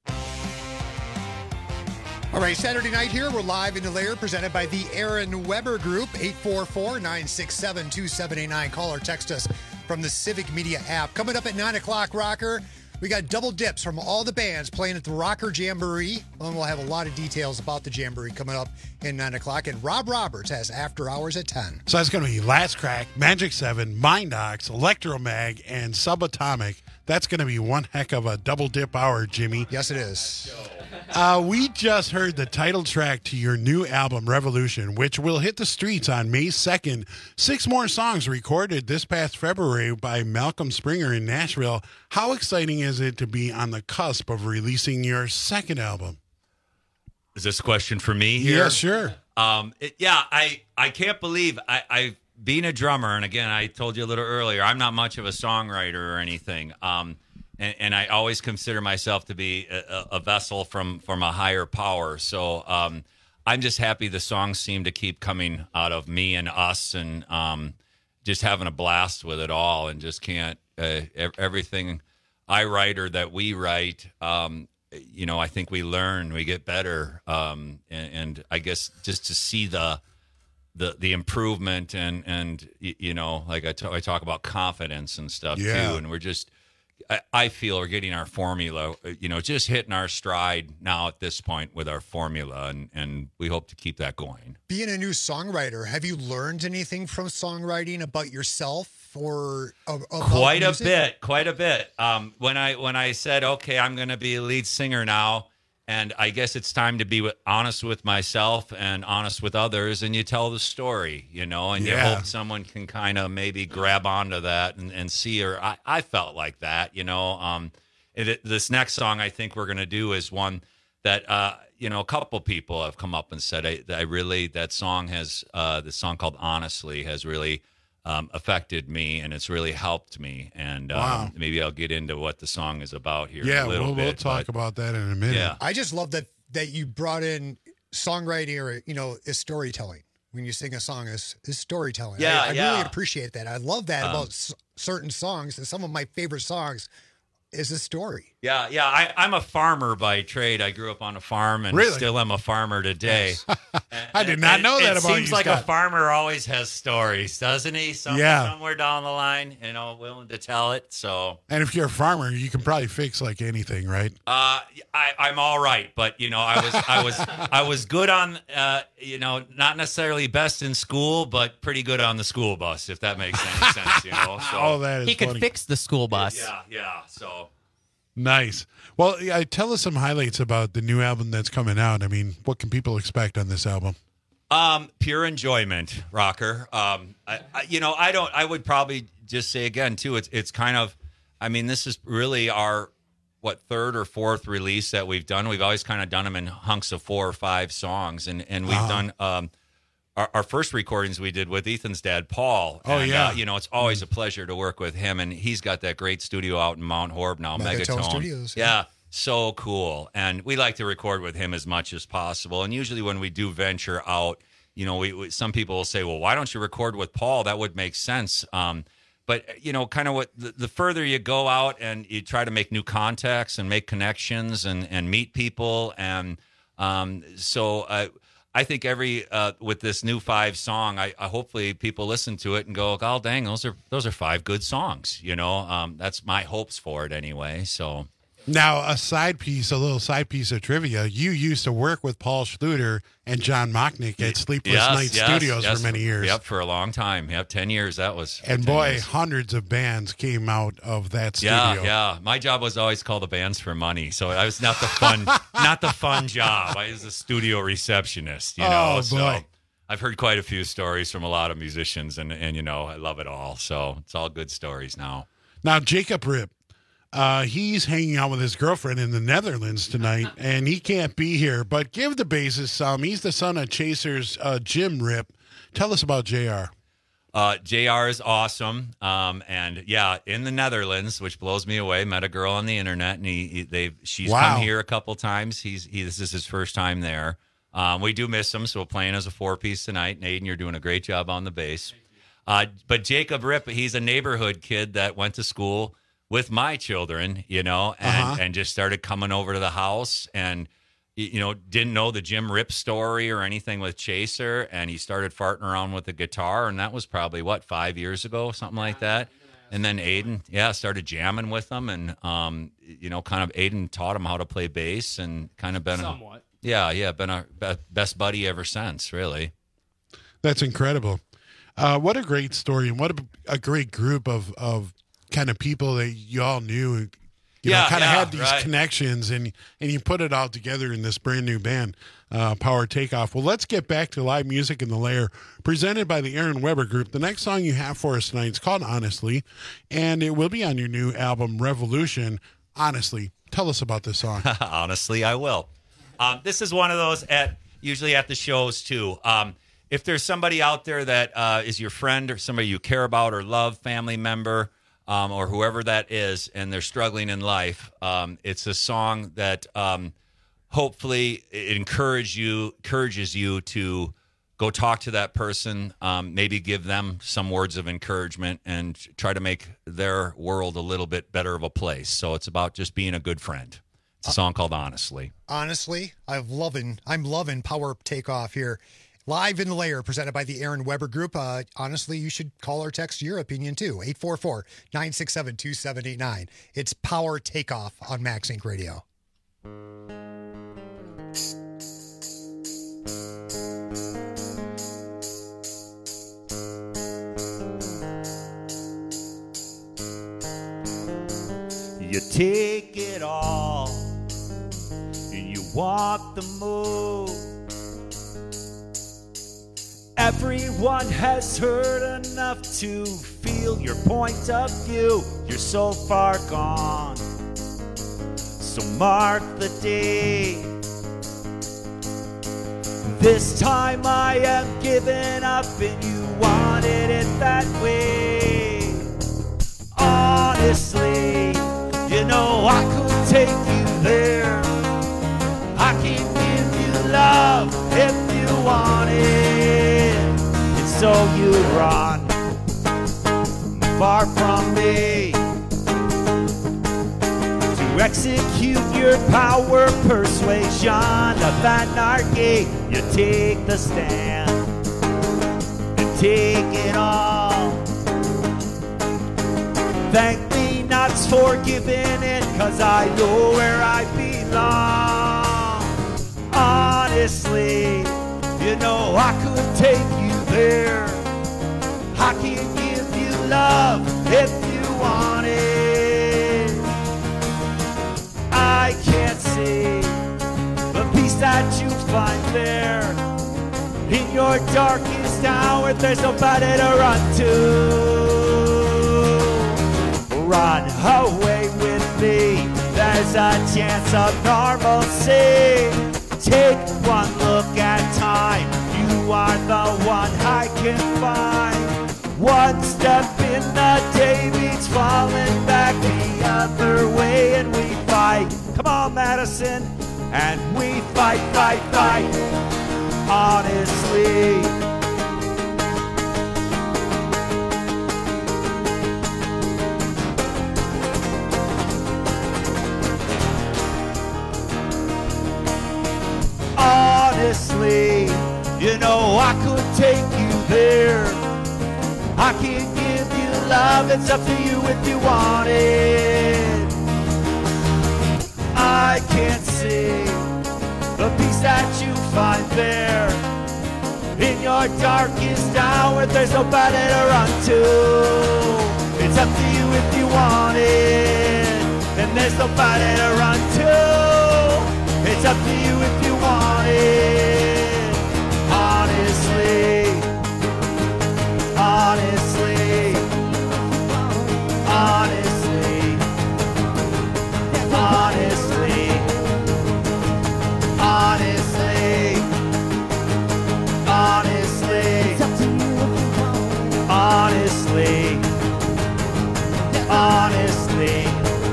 Speaker 11: All right, Saturday night here. We're live in the lair, presented by the Aaron Weber Group. eight four four, nine six seven, two seven eight nine. Call or text us from the Civic Media app. Coming up at nine o'clock, Rocker, we got double dips from all the bands playing at the Rocker Jamboree. And we'll have a lot of details about the Jamboree coming up in nine o'clock. And Rob Roberts has After Hours at ten.
Speaker 12: So that's going to be Last Crack, Magic seven, Mindox, Electromag, and Subatomic. That's going to be one heck of a double dip hour, Jimmy.
Speaker 11: Yes, it is.
Speaker 12: Uh, we just heard the title track to your new album, Revolution, which will hit the streets on May second. Six more songs recorded this past February by Malcolm Springer in Nashville. How exciting is it to be on the cusp of releasing your second album?
Speaker 13: Is this a question for me here?
Speaker 12: Yeah, sure.
Speaker 13: Um, it, yeah, I, I can't believe I, I being a drummer, and again, I told you a little earlier, I'm not much of a songwriter or anything. Um, and, and I always consider myself to be a, a vessel from, from a higher power. So um, I'm just happy the songs seem to keep coming out of me and us, and um, just having a blast with it all, and just can't uh, everything I write or that we write. Um, you know, I think we learn, we get better, um, and, and I guess just to see the the the improvement and and you know, like I, t- I talk about confidence and stuff
Speaker 12: yeah.
Speaker 13: too, and we're just. I, I feel we're getting our formula, you know, just hitting our stride now at this point with our formula, and, and we hope to keep that going.
Speaker 11: Being a new songwriter, have you learned anything from songwriting about yourself or uh, about
Speaker 13: quite
Speaker 11: music?
Speaker 13: a bit, quite a bit. Um, when I when I said, okay, I'm going to be a lead singer now, and I guess it's time to be with, honest with myself and honest with others, and you tell the story, you know, and
Speaker 12: Yeah.
Speaker 13: you hope someone can kind of maybe grab onto that and, and see, or I, I felt like that, you know. Um, it, this next song I think we're going to do is one that, uh, you know, a couple people have come up and said, I, I really, that song has, uh, the song called Honestly has really um, affected me, and it's really helped me. And um,
Speaker 12: Wow.
Speaker 13: maybe I'll get into what the song is about here
Speaker 12: Yeah,
Speaker 13: a little
Speaker 12: we'll,
Speaker 13: bit.
Speaker 12: we'll talk
Speaker 13: but-
Speaker 12: about that in a minute.
Speaker 13: Yeah.
Speaker 11: I just love that that you brought in songwriting, or you know, is storytelling. When you sing a song, is is storytelling.
Speaker 13: Yeah,
Speaker 11: I, I
Speaker 13: yeah.
Speaker 11: really appreciate that. I love that
Speaker 13: Um,
Speaker 11: about s- certain songs. And some of my favorite songs is a story.
Speaker 13: Yeah, yeah. I, I'm a farmer by trade. I grew up on a farm and
Speaker 12: Really?
Speaker 13: still am a farmer today.
Speaker 12: I did not
Speaker 13: And
Speaker 12: know that
Speaker 13: it
Speaker 12: about
Speaker 13: seems
Speaker 12: you,
Speaker 13: like
Speaker 12: Scott.
Speaker 13: a farmer always has stories, doesn't he? Some,
Speaker 12: Yeah.
Speaker 13: Somewhere down the line, you know, willing to tell it. So,
Speaker 12: And if you're a farmer, you can probably fix like anything, right?
Speaker 13: uh, I, I'm all right, but you know, I was, I was, I was good on, uh, you know, not necessarily best in school, but pretty good on the school bus, if that makes any sense. You know, so
Speaker 12: Oh, that is
Speaker 16: He could
Speaker 12: funny.
Speaker 16: fix the school bus.
Speaker 13: yeah, yeah. So.
Speaker 12: Nice. Well, yeah, tell us some highlights about the new album that's coming out. I mean, what can people expect on this album?
Speaker 13: Um, pure enjoyment, rocker. Um, I, I, you know, I don't. I would probably just say again too. It's it's kind of. I mean, this is really our what third or fourth release that we've done. We've always kind of done them in hunks of four or five songs, and and we've
Speaker 12: Uh-huh.
Speaker 13: done um, our, our first recordings we did with Ethan's dad, Paul.
Speaker 12: Oh,
Speaker 13: and,
Speaker 12: yeah.
Speaker 13: uh, you know, it's always a pleasure to work with him, and he's got that great studio out in Mount Horeb now,
Speaker 11: Megatone
Speaker 13: Megatone.
Speaker 11: Studios, yeah.
Speaker 13: Yeah. So cool. And we like to record with him as much as possible. And usually when we do venture out, you know, we, we some people will say, well, why don't you record with Paul? That would make sense. Um, but, you know, kind of what the, the further you go out and you try to make new contacts and make connections and, and meet people. And um, so uh, I think every uh, with this new five song, I, I hopefully people listen to it and go, oh, dang, those are those are five good songs. You know, um, that's my hopes for it anyway. So.
Speaker 12: Now, a side piece, a little side piece of trivia. You used to work with Paul Schluter and John Mocknick at Sleepless
Speaker 13: Yes,
Speaker 12: Night
Speaker 13: yes,
Speaker 12: Studios
Speaker 13: yes.
Speaker 12: for many years.
Speaker 13: Yep, for a long time. Yep, ten years. That was. for
Speaker 12: And
Speaker 13: ten
Speaker 12: boy,
Speaker 13: years.
Speaker 12: hundreds of bands came out of that studio.
Speaker 13: Yeah, yeah. My job was always call the bands for money, so I was not the fun, not the fun job. I was a studio receptionist. You know,
Speaker 12: Oh,
Speaker 13: so
Speaker 12: boy.
Speaker 13: I've heard quite a few stories from a lot of musicians, and and you know, I love it all. So it's all good stories now.
Speaker 12: Now, Jacob Ripp, uh, he's hanging out with his girlfriend in the Netherlands tonight, and he can't be here. But give the bassist some. He's the son of Chasers uh, Jim Ripp. Tell us about J R.
Speaker 13: Uh, J R is awesome, um, and yeah, in the Netherlands, which blows me away. Met a girl on the internet, and he, he they she's
Speaker 12: Wow.
Speaker 13: come here a couple times. He's he this is his first time there. Um, we do miss him, so we're playing as a four piece tonight. And Aiden, you're doing a great job on the bass. Uh, but Jacob Ripp, he's a neighborhood kid that went to school with my children, you know, and
Speaker 12: Uh-huh.
Speaker 13: and just started coming over to the house and. You know, didn't know the Jim Ripp story or anything with Chaser, and he started farting around with the guitar, and that was probably, what, five years ago, something like that? And then Aiden, yeah, started jamming with him, and, um, you know, kind of Aiden taught him how to play bass and kind of been
Speaker 15: Somewhat.
Speaker 13: A, yeah, yeah, been a be- best buddy ever since, really.
Speaker 12: That's incredible. Uh, what a great story, and what a, a great group of, of kind of people that you all knew. You
Speaker 13: Yeah,
Speaker 12: know, kind of
Speaker 13: yeah,
Speaker 12: had these
Speaker 13: right.
Speaker 12: connections, and and you put it all together in this brand new band, uh, Power Takeoff. Well, let's get back to live music in the Lair, presented by the Aaron Weber Group. The next song you have for us tonight is called Honestly, and it will be on your new album, Revolution. Honestly, tell us about this song.
Speaker 13: Honestly, I will. Um, this is one of those at usually at the shows too. Um, if there's somebody out there that uh, is your friend or somebody you care about or love, family member, um, or whoever that is, and they're struggling in life, um, it's a song that um, hopefully it encourage you, encourages you to go talk to that person, um, maybe give them some words of encouragement, and try to make their world a little bit better of a place. So it's about just being a good friend. It's a song called Honestly.
Speaker 11: Honestly, I'm loving, I'm loving Power Takeoff here. Live in the Lair, presented by the Aaron Weber Group. Uh, honestly, you should call or text your opinion too. eight four four, nine six seven, two seven eight nine. It's Power Takeoff on Max Inc Radio.
Speaker 14: You take it all and you want the move. Everyone has heard enough to feel your point of view. You're so far gone, so mark the day. This time I am giving up and you wanted it that way. Honestly, you know I could take you there. I can give you love if you want it. And so you run far from me to execute your power persuasion of anarchy. You take the stand and take it all. Thank me not's for giving it, cause I know where I belong. Honestly, you know I could take you there. I can give you love if you want it. I can't see the peace that you find there. In your darkest hour, there's nobody to run to. Run away with me, there's a chance of normalcy. Take one look at time, you are the one I can find. One step in the day means falling back the other way, and we fight. Come on, Madison, and we fight, fight, fight. Honestly, honestly, you know I could take you there. I can give you love, it's up to you if you want it. I can't see the peace that you find there. In your darkest hour, there's nobody to run to. It's up to you if you want it, and there's nobody to run to. It's up to you if you want it. Honestly, honestly, honestly, honestly, honestly, honestly, honestly, honestly,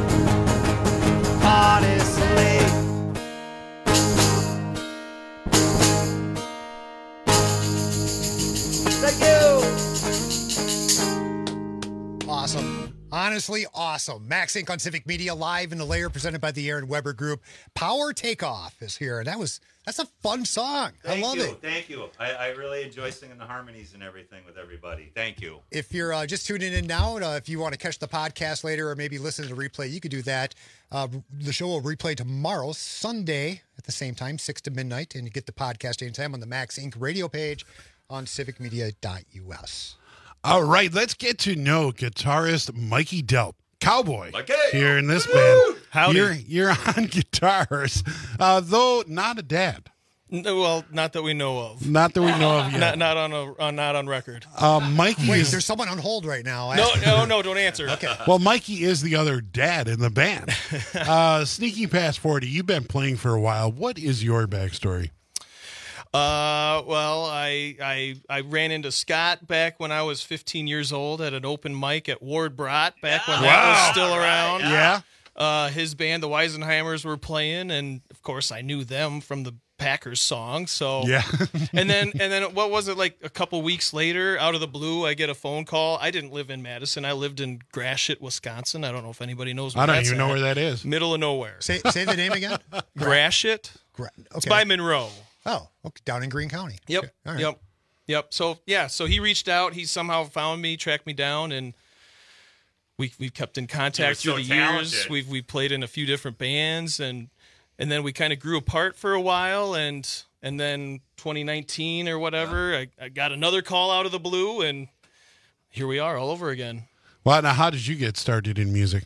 Speaker 14: honestly. Thank you.
Speaker 11: Awesome. Honestly, awesome. Max Inc on Civic Media, live in the layer, presented by the Aaron Weber Group. Power Takeoff is here, and that was that's a fun song.
Speaker 13: Thank
Speaker 11: I love
Speaker 13: you.
Speaker 11: it.
Speaker 13: Thank you. I, I really enjoy singing the harmonies and everything with everybody. Thank you.
Speaker 11: If you're uh, just tuning in now, uh, if you want to catch the podcast later or maybe listen to the replay, you could do that. Uh, the show will replay tomorrow, Sunday, at the same time, six to midnight, and you get the podcast anytime on the Max Inc radio page on civic media dot u s.
Speaker 12: All right, let's get to know guitarist Mikey Delp, Cowboy,
Speaker 13: Mikey.
Speaker 12: here in this band.
Speaker 1: Howdy.
Speaker 12: You're, you're on guitars, uh, though not a dad.
Speaker 1: No, well, not that we know of.
Speaker 12: Not that we know of yet.
Speaker 1: Not, not on a uh, not on record.
Speaker 12: Uh, Mikey
Speaker 11: Wait,
Speaker 12: is,
Speaker 11: there's someone on hold right now.
Speaker 1: No, no, no, don't answer.
Speaker 11: Okay.
Speaker 12: well, Mikey is the other dad in the band. Uh, sneaking past forty, you've been playing for a while. What is your backstory?
Speaker 1: Uh, well, I I I ran into Scott back when I was fifteen years old at an open mic at Ward Brat back when that was still around.
Speaker 12: Yeah.
Speaker 1: Uh, his band, the Weisenheimers, were playing, and of course, I knew them from the Packers song. So
Speaker 12: Yeah.
Speaker 1: and then and then what was it, like a couple weeks later, out of the blue, I get a phone call. I didn't live in Madison. I lived in Gratiot, Wisconsin. I don't know if anybody knows where
Speaker 12: I don't
Speaker 1: that's
Speaker 12: even know
Speaker 1: at.
Speaker 12: where that is.
Speaker 1: Middle of nowhere.
Speaker 11: Say, say the name again.
Speaker 1: Gratiot.
Speaker 11: Gra-
Speaker 1: It's
Speaker 11: okay.
Speaker 1: by Monroe.
Speaker 11: Oh, okay. Down in Greene County.
Speaker 1: Yep.
Speaker 11: Okay. All right.
Speaker 1: Yep. Yep. So yeah, so he reached out. He somehow found me, tracked me down, and we we kept in contact
Speaker 13: You're
Speaker 1: through
Speaker 13: so
Speaker 1: the years.
Speaker 13: talented.
Speaker 1: We've we played in a few different bands, and and then we kind of grew apart for a while, and and then twenty nineteen or whatever, I, I got another call out of the blue, and here we are all over again.
Speaker 12: Well, now, how did you get started in music?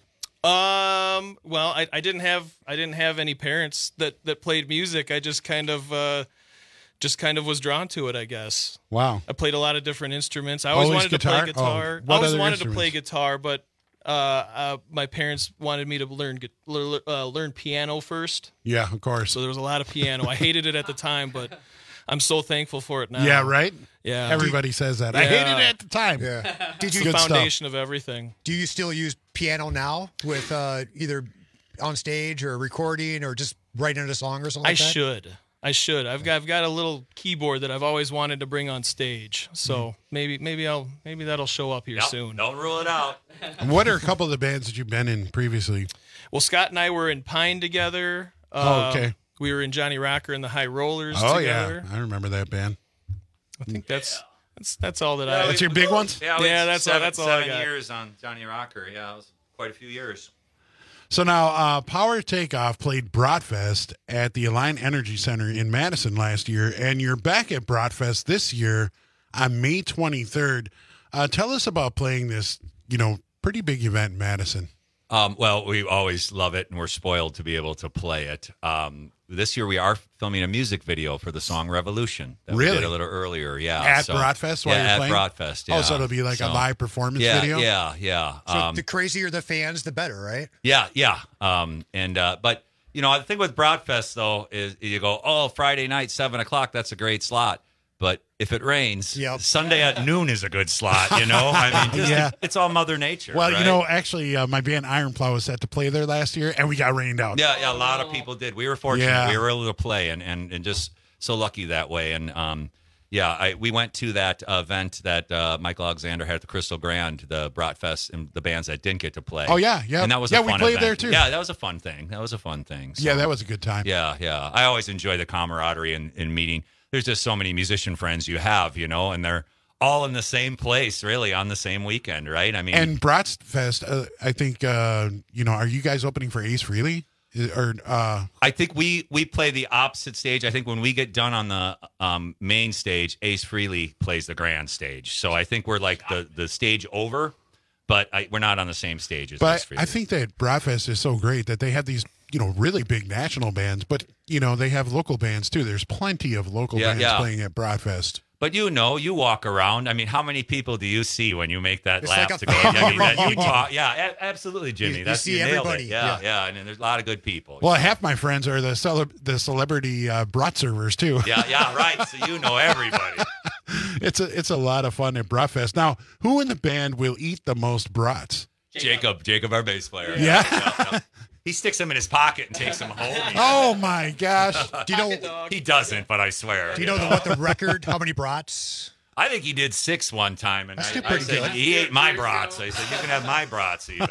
Speaker 1: Um. Well, I, I didn't have I didn't have any parents that, that played music. I just kind of uh, just kind of was drawn to it, I guess.
Speaker 12: Wow.
Speaker 1: I played a lot of different instruments. I always,
Speaker 12: Always
Speaker 1: wanted
Speaker 12: guitar?
Speaker 1: to play guitar.
Speaker 12: Oh, what
Speaker 1: I always
Speaker 12: other
Speaker 1: wanted to play
Speaker 12: instruments?
Speaker 1: guitar, but uh, uh, my parents wanted me to learn gu- lear- uh, learn piano first.
Speaker 12: Yeah, of course.
Speaker 1: So there was a lot of piano. I hated it at the time, but I'm so thankful for it now.
Speaker 12: Yeah, right?
Speaker 1: Yeah.
Speaker 12: Everybody says that. I hated it at the time.
Speaker 11: Yeah. Did
Speaker 1: It's
Speaker 11: you
Speaker 1: the
Speaker 12: Good stuff.
Speaker 1: foundation of everything.
Speaker 11: do you still use piano now with uh, either on stage or recording or just writing a song or something
Speaker 1: I
Speaker 11: like that?
Speaker 1: should. I should. I've got I've got a little keyboard that I've always wanted to bring on stage. So maybe maybe I'll maybe that'll show up here
Speaker 13: Yep,
Speaker 1: soon.
Speaker 13: Don't rule it out.
Speaker 12: What are a couple of the bands that you've been in previously?
Speaker 1: Well, Scott and I were in Pine together.
Speaker 12: Oh, okay.
Speaker 1: Um, we were in Johnny Rocker and the High Rollers
Speaker 12: Oh,
Speaker 1: together.
Speaker 12: yeah. I remember that band.
Speaker 1: I think that's that's that's all that
Speaker 13: Yeah,
Speaker 1: I.
Speaker 12: That's
Speaker 13: we-
Speaker 12: your big ones?
Speaker 13: Yeah, we
Speaker 1: Yeah,
Speaker 13: had
Speaker 1: that's all-
Speaker 13: seven,
Speaker 1: that's all I
Speaker 13: seven
Speaker 1: got.
Speaker 13: years on Johnny Rocker. Yeah, it was quite a few years.
Speaker 12: So now, uh, Power Takeoff played Bratfest at the Align Energy Center in Madison last year, and you're back at Bratfest this year on May twenty-third. Uh, tell us about playing this, you know, pretty big event in Madison.
Speaker 13: Um, well, we always love it, and we're spoiled to be able to play it. Um, this year, we are filming a music video for the song "Revolution" that we
Speaker 12: Really?
Speaker 13: did a little earlier. Yeah,
Speaker 12: At
Speaker 13: so,
Speaker 12: Bratfest while
Speaker 13: yeah,
Speaker 12: you're
Speaker 13: at
Speaker 12: playing?
Speaker 13: Bratfest.
Speaker 12: Oh,
Speaker 13: Yeah.
Speaker 12: so it'll be like a
Speaker 13: So-
Speaker 12: live performance
Speaker 13: yeah,
Speaker 12: video?
Speaker 13: Yeah, yeah,
Speaker 11: So
Speaker 13: um,
Speaker 11: the crazier the fans, the better, right?
Speaker 13: yeah, yeah. Um, and uh, but you know, the thing with Bratfest though is you go, oh, Friday night seven o'clock, that's a great slot. But if it rains,
Speaker 11: Yep.
Speaker 13: Sunday at noon is a good slot. You know, I mean, just-
Speaker 12: Yeah.
Speaker 13: it's all Mother Nature.
Speaker 12: Well, you
Speaker 13: right?
Speaker 12: know, actually, uh, my band Iron Plow was set to play there last year, and we got rained out.
Speaker 13: Yeah, yeah, a lot of people did. We were fortunate.
Speaker 12: Yeah.
Speaker 13: We were able to play and, and, and just so lucky that way. And um, yeah, I, we went to that event that uh, Michael Alexander had at the Crystal Grand, the Bratfest, and the bands that didn't get to play.
Speaker 12: Oh, yeah, yeah.
Speaker 13: And that was
Speaker 12: Yeah,
Speaker 13: a
Speaker 12: we
Speaker 13: fun
Speaker 12: played
Speaker 13: event.
Speaker 12: there, too.
Speaker 13: Yeah, that was a fun thing. That was a fun thing. So,
Speaker 12: Yeah, that was a good time.
Speaker 13: yeah, yeah. I always enjoy the camaraderie and, and meeting. There's just so many musician friends you have, you know, and they're all in the same place, really, on the same weekend, right? I mean,
Speaker 12: And Bratfest, uh, I think, uh, you know, are you guys opening for Ace Frehley? Or uh,
Speaker 13: I think we we play the opposite stage. I think when we get done on the um, main stage, Ace Frehley plays the grand stage. So I think we're like the, the stage over, but I, we're not on the same stage as Ace
Speaker 12: But
Speaker 13: Frehley.
Speaker 12: I think that Bratfest is so great that they have these, you know, really big national bands, but, you know, they have local bands too. There's plenty of local
Speaker 13: Yeah,
Speaker 12: bands
Speaker 13: yeah.
Speaker 12: playing at Bratfest.
Speaker 13: But you know, you walk around. I mean, how many people do you see when you make that
Speaker 11: It's
Speaker 13: lap
Speaker 11: like a
Speaker 13: to go? I mean, that, you
Speaker 11: reunion.
Speaker 13: talk, yeah, a- absolutely, Jimmy.
Speaker 11: You- you
Speaker 13: That's
Speaker 11: see
Speaker 13: nailed it.
Speaker 11: everybody,
Speaker 13: Yeah,
Speaker 11: yeah.
Speaker 13: yeah, and, then there's a lot of good people.
Speaker 12: Well, half my friends are the cele- the celebrity uh, brat servers too.
Speaker 13: yeah, yeah, right. So you know everybody.
Speaker 12: it's a it's a lot of fun at Bratfest. Now, who in the band will eat the most brats?
Speaker 13: Jacob, Jacob, our bass player.
Speaker 12: Yeah.
Speaker 13: yeah, yeah. He sticks them in his pocket and takes them home.
Speaker 12: Oh my gosh!
Speaker 11: Do you know?
Speaker 13: He doesn't, but I swear.
Speaker 11: Do you know the, what the record? How many brats?
Speaker 13: I think he did six one time, and
Speaker 11: That's
Speaker 13: I,
Speaker 11: still
Speaker 13: I
Speaker 11: pretty
Speaker 13: said
Speaker 11: good.
Speaker 13: he ate my brats. I said you can have my brats even.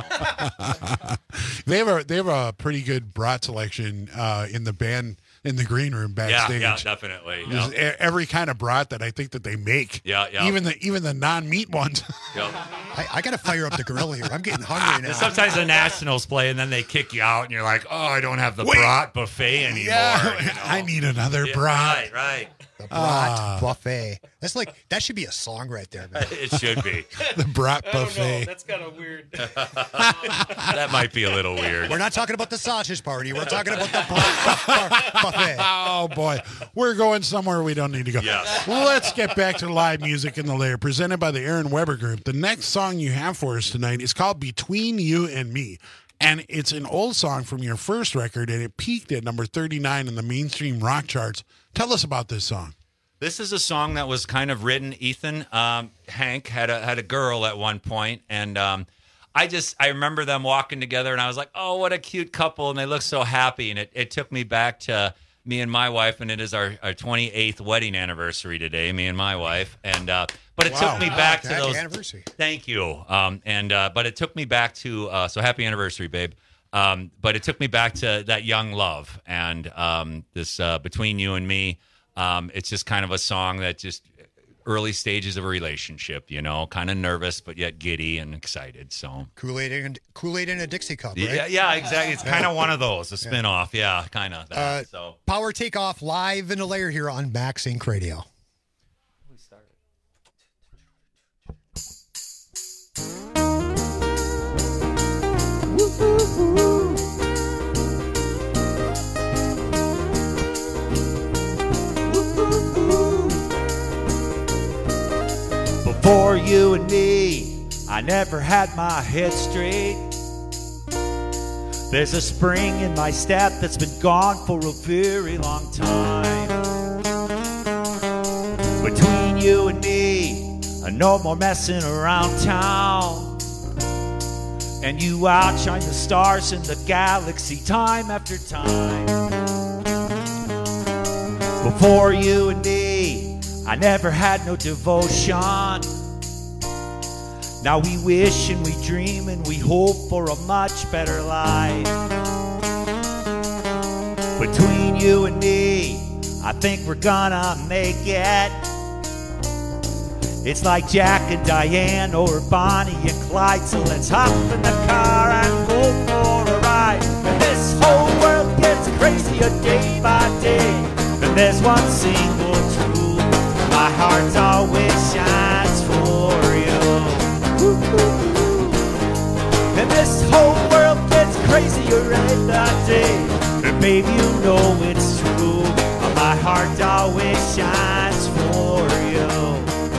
Speaker 13: So.
Speaker 12: They have a they have a pretty good brat selection uh, in the band in the green room
Speaker 13: Yeah,
Speaker 12: backstage.
Speaker 13: yeah, definitely.
Speaker 12: There's
Speaker 13: Yeah.
Speaker 12: e- every kind of brat that I think that they make.
Speaker 13: Yeah, yeah.
Speaker 12: Even the even the non meat ones.
Speaker 13: Yep.
Speaker 11: I, I got to fire up the grill here. I'm getting hungry now.
Speaker 13: And sometimes the Nationals play, and then they kick you out, and you're like, "Oh, I don't have the
Speaker 12: Wait.
Speaker 13: brat buffet anymore."
Speaker 12: Yeah,
Speaker 13: you know?
Speaker 12: I need another
Speaker 13: Yeah,
Speaker 12: brat.
Speaker 13: Right, right.
Speaker 11: The brat
Speaker 12: Ah.
Speaker 11: buffet. That's like that should be a song right there, man.
Speaker 13: It should be.
Speaker 12: The brat
Speaker 1: I don't know.
Speaker 12: buffet.
Speaker 1: That's kind of weird.
Speaker 13: That might be a little weird.
Speaker 11: We're not talking about the sausage party. We're talking about the brat buffet.
Speaker 12: Oh boy, we're going somewhere we don't need to go.
Speaker 13: Yes.
Speaker 12: Let's get back to live music in the lair, presented by the Aaron Weber Group. The next song you have for us tonight is called "Between You and Me," and it's an old song from your first record, and it peaked at number thirty-nine in the mainstream rock charts. Tell us about this song.
Speaker 13: This is a song that was kind of written. Ethan um, Hank had a had a girl at one point, and um, I just I remember them walking together, and I was like, "Oh, what a cute couple!" And they look so happy, and it, it took me back to me and my wife, and it is our, our twenty-eighth wedding anniversary today. Me and my wife, and uh, but it
Speaker 11: Wow.
Speaker 13: took me back to
Speaker 11: Happy
Speaker 13: those.
Speaker 11: anniversary.
Speaker 13: Thank you. Um, and uh, but it took me back to uh, so happy anniversary, babe. Um, but it took me back to that young love and um, this uh, Between You and Me. Um, it's just kind of a song that just early stages of a relationship, you know, kind of nervous but yet giddy and excited. So
Speaker 11: Kool-Aid in, Kool-Aid in a Dixie cup, right?
Speaker 13: yeah, yeah, exactly. It's kind of one of those, a spin-off. Yeah, kind of that.
Speaker 11: Uh,
Speaker 13: so
Speaker 11: Power Takeoff live in the lair here on Max Inc Radio.
Speaker 14: Woo. I never had my head straight. There's a spring in my step that's been gone for a very long time. Between you and me, no more messing around town. And you outshine the stars in the galaxy time after time. Before you and me, I never had no devotion. Now we wish and we dream and we hope for a much better life. Between you and me, I think we're gonna make it. It's like Jack and Diane or Bonnie and Clyde. So let's hop in the car and go for a ride. And this whole world gets crazier day by day. And there's one single truth, my heart always shines for you. And this whole world gets crazier every day. And baby, you know it's true, my heart always shines for you.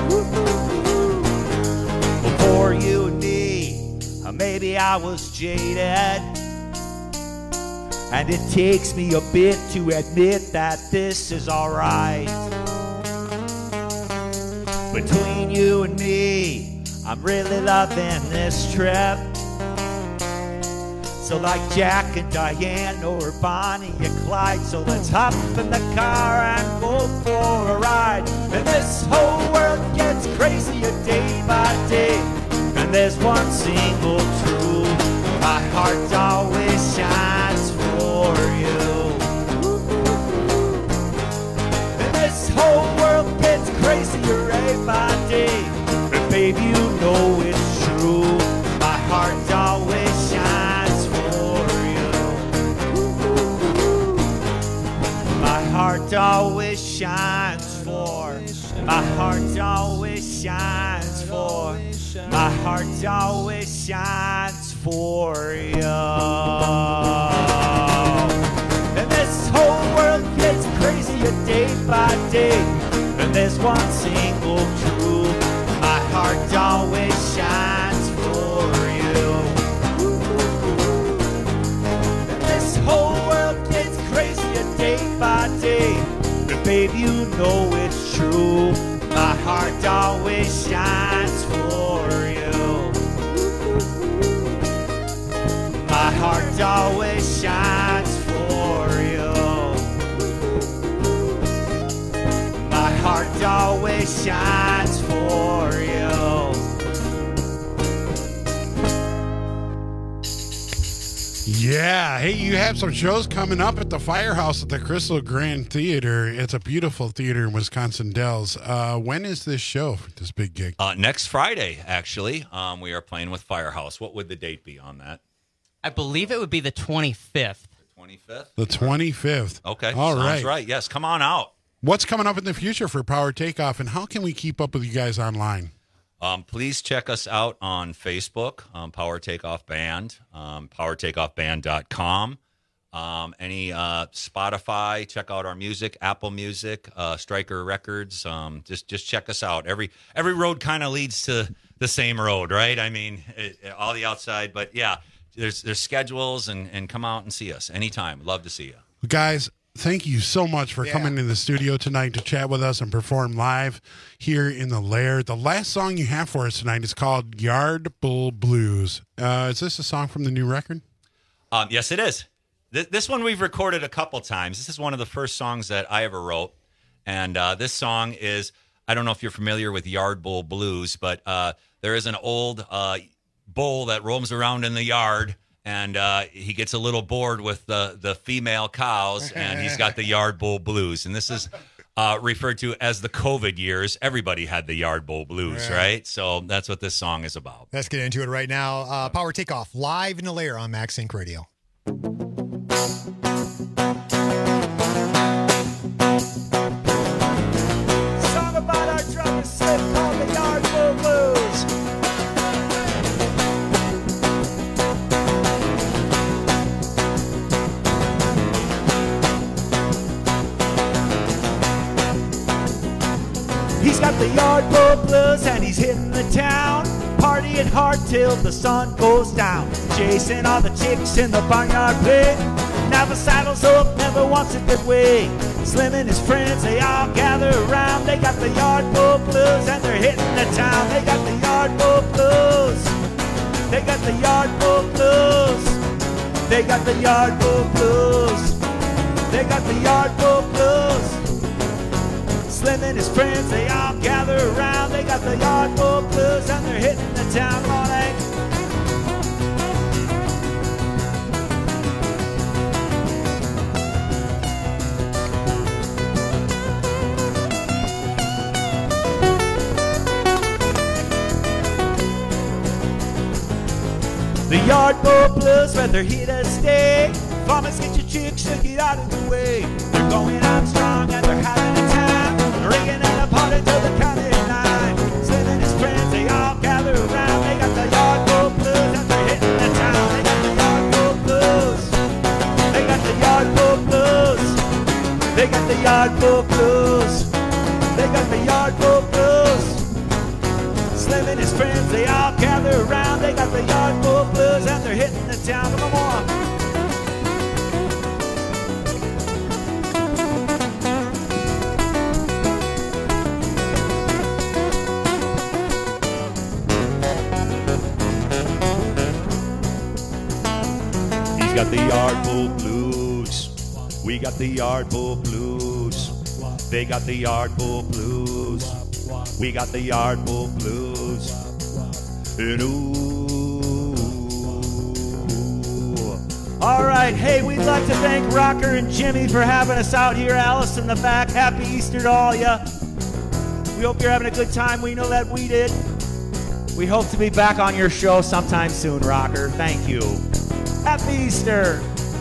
Speaker 14: Before you and me, maybe I was jaded. And it takes me a bit to admit that this is alright. Between you and me, I'm really loving this trip. So like Jack and Diane or Bonnie and Clyde, so let's hop in the car and go for a ride. And this whole world gets crazier day by day. And there's one single truth, my heart always shines for you. And this whole world gets crazier day by day. And baby, you know it's true, my heart always shines for you. My heart always shines for, my heart always shines for, my heart always shines for you. And this whole world gets crazier day by day. And there's one single truth, my heart always shines for you. And this whole world gets crazier day by day. And baby, you know it's true, my heart always shines for you. My heart always shines for you. My heart always shines for you.
Speaker 12: Yeah. Hey, you have some shows coming up at the Firehouse at the Crystal Grand Theater. It's a beautiful theater in Wisconsin Dells. Uh, when is this show, this big gig?
Speaker 13: Uh, next Friday, actually. Um, we are playing with Firehouse. What would the date be on that?
Speaker 16: I believe it would be the twenty-fifth.
Speaker 13: twenty-fifth?
Speaker 12: The twenty-fifth.
Speaker 13: Okay.
Speaker 12: All
Speaker 13: Sounds
Speaker 12: right.
Speaker 13: right. Yes, come on out.
Speaker 12: What's coming up in the future for Power Takeoff, and how can we keep up with you guys online?
Speaker 13: Um, please check us out on Facebook, um, Power Takeoff Band, um, power takeoff band dot com. Um, any uh, Spotify, check out our music, Apple Music, uh, Stryker Records. Um, just just check us out. Every every road kind of leads to the same road, right? I mean, it, it, all the outside, but yeah, there's there's schedules, and, and come out and see us anytime. Love to see you.
Speaker 12: Guys, thank you so much for
Speaker 11: Yeah.
Speaker 12: coming in the studio tonight to chat with us and perform live here in the Lair. The last song you have for us tonight is called Yard Bull Blues. Uh, is this a song from the new record?
Speaker 13: Um, yes, it is. Th- this one we've recorded a couple times. This is one of the first songs that I ever wrote. And uh, this song is, I don't know if you're familiar with Yard Bull Blues, but uh, there is an old uh, bull that roams around in the yard, and uh, he gets a little bored with the, the female cows, and he's got the Yard Bull Blues. And this is uh, referred to as the COVID years. Everybody had the Yard Bull Blues,
Speaker 11: Right.
Speaker 13: right? So that's what this song is about.
Speaker 11: Let's get into it right now. Uh, Power Takeoff, live in the Lair on MaxSync Radio.
Speaker 14: Song about our drum and slip called the Yard Bull Blues. He's got got the Yardboat Blues and he's hitting the town, partying hard till the sun goes down, chasing all the chicks in the barnyard play. Now the saddle's up, never wants it that way. Slim and his friends, they all gather around. They got the Yardboat Blues and they're hitting the town. They got the Yardboat Blues. They got the Yardboat Blues. They got the Yardboat Blues. They got the Yardboat Blues. Slim and his friends, they all gather around. They got the Yardboat Blues and they're hitting the town. Come on, eh? The Yardboat Blues, whether here to stay. Farmers, get your chicks, so get out of the way. They're going on strong and they're having a time, ringing at a party till the county nine. Slim and his friends, they all gather around. They got the Yardboat Blues and they're hitting the town. They got the Yardboat Blues. They got the Yardboat Blues. They got the Yardboat Blues. They got the Yardboat Blues. Slim and his friends, they all gather around. They got the Yardboat Blues and they're hitting the town. Come on. He's got the Yardboat Blues. We got the Yardboat Blues. They got the Yardboat Blues. We got the Yardboat Blues. And ooh. All right, hey, we'd like to thank Rocker and Jimmy for having us out here. Alice in the back, happy Easter to all ya. We hope you're having a good time. We know that we did. We hope to be back on your show sometime soon, Rocker. Thank you. Happy Easter.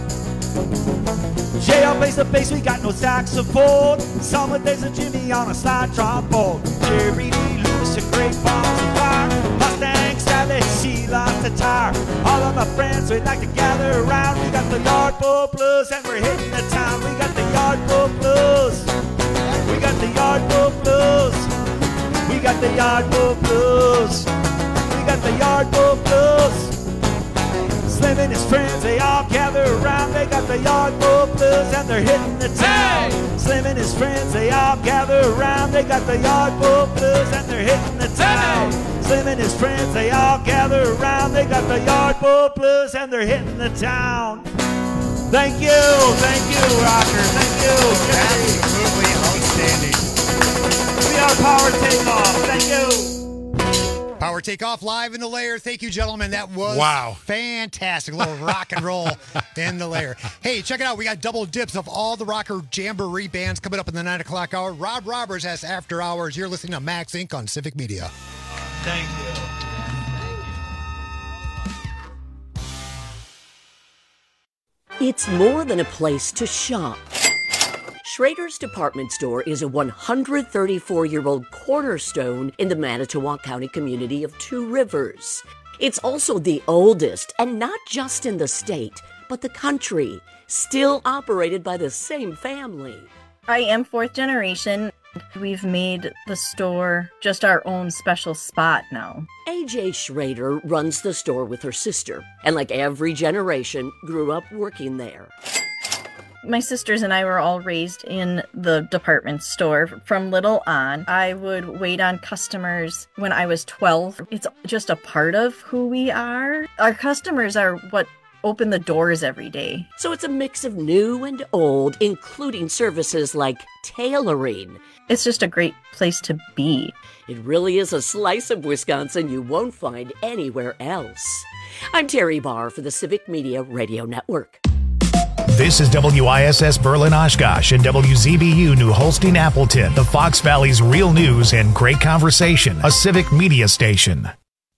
Speaker 14: J L plays the bass, we got no saxophone. Summer days of Jimmy on a slide trombone. Jerry Lee Lewis, a great balls of fire. Mustang Sally, she lost a tire. All of my friends, we'd like to gather around. We got the Yardboat Blues and we're hitting the town. We got the Yardboat Blues. We got the Yardboat Blues. We got the Yardboat Blues. We got the Yardboat Blues. Slim and his friends, they all gather around. They got the Yardboat Blues and they're hitting the town. Hey! Slim and his friends, they all gather around. They got the Yardboat Blues and they're hitting the town. Hey! Slim and his friends, they all gather around. They got the Yardboat Blues and they're hitting the town. Thank you, thank you, Rocker, thank you.
Speaker 11: Absolutely outstanding.
Speaker 14: We are Power Takeoff, thank you.
Speaker 11: Power Takeoff live in the lair. Thank you, gentlemen. That was
Speaker 12: wow.
Speaker 11: fantastic. A little rock and roll in the lair. Hey, check it out. We got double dips of all the Rocker Jamboree bands coming up in the nine o'clock hour. Rob Roberts has After Hours. You're listening to Max Incorporated on Civic Media.
Speaker 14: Thank you.
Speaker 18: It's more than a place to shop. Schrader's Department Store is a one hundred thirty-four-year-old cornerstone in the Manitowoc County community of Two Rivers. It's also the oldest, and not just in the state, but the country, still operated by the same family.
Speaker 3: I am fourth generation. We've made the store just our own special spot now.
Speaker 18: A J Schrader runs the store with her sister, and like every generation, grew up working there.
Speaker 3: My sisters and I were all raised in the department store from little on. I would wait on customers when I was twelve. It's just a part of who we are. Our customers are what open the doors every day.
Speaker 18: So it's a mix of new and old, including services like tailoring.
Speaker 3: It's just a great place to be.
Speaker 18: It really is a slice of Wisconsin you won't find anywhere else. I'm Terry Barr for the Civic Media Radio Network.
Speaker 22: This is W I S S Berlin Oshkosh and W Z B U New Holstein Appleton, the Fox Valley's real news and great conversation, a Civic Media station.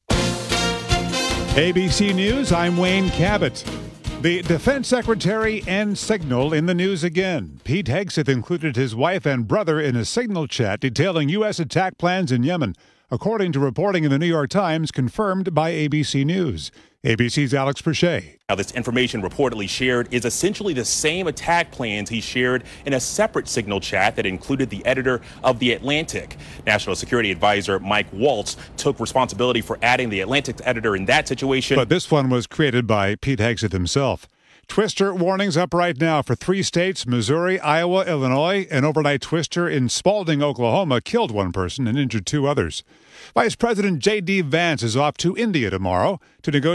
Speaker 2: A B C News, I'm Wayne Cabot. The Defense Secretary ends Signal in the news again. Pete Hegseth included his wife and brother in a Signal chat detailing U S attack plans in Yemen. according to reporting in the New York Times confirmed by A B C News. A B C's Alex Perchet.
Speaker 4: Now, this information reportedly shared is essentially the same attack plans he shared in a separate Signal chat that included the editor of The Atlantic. National Security Advisor Mike Waltz took responsibility for adding the Atlantic's editor in that situation.
Speaker 2: But this one was created by Pete Hegseth himself. Twister warnings up right now for three states, Missouri, Iowa, Illinois. An overnight twister in Spalding, Oklahoma, killed one person and injured two others. Vice President J D. Vance is off to India tomorrow to negotiate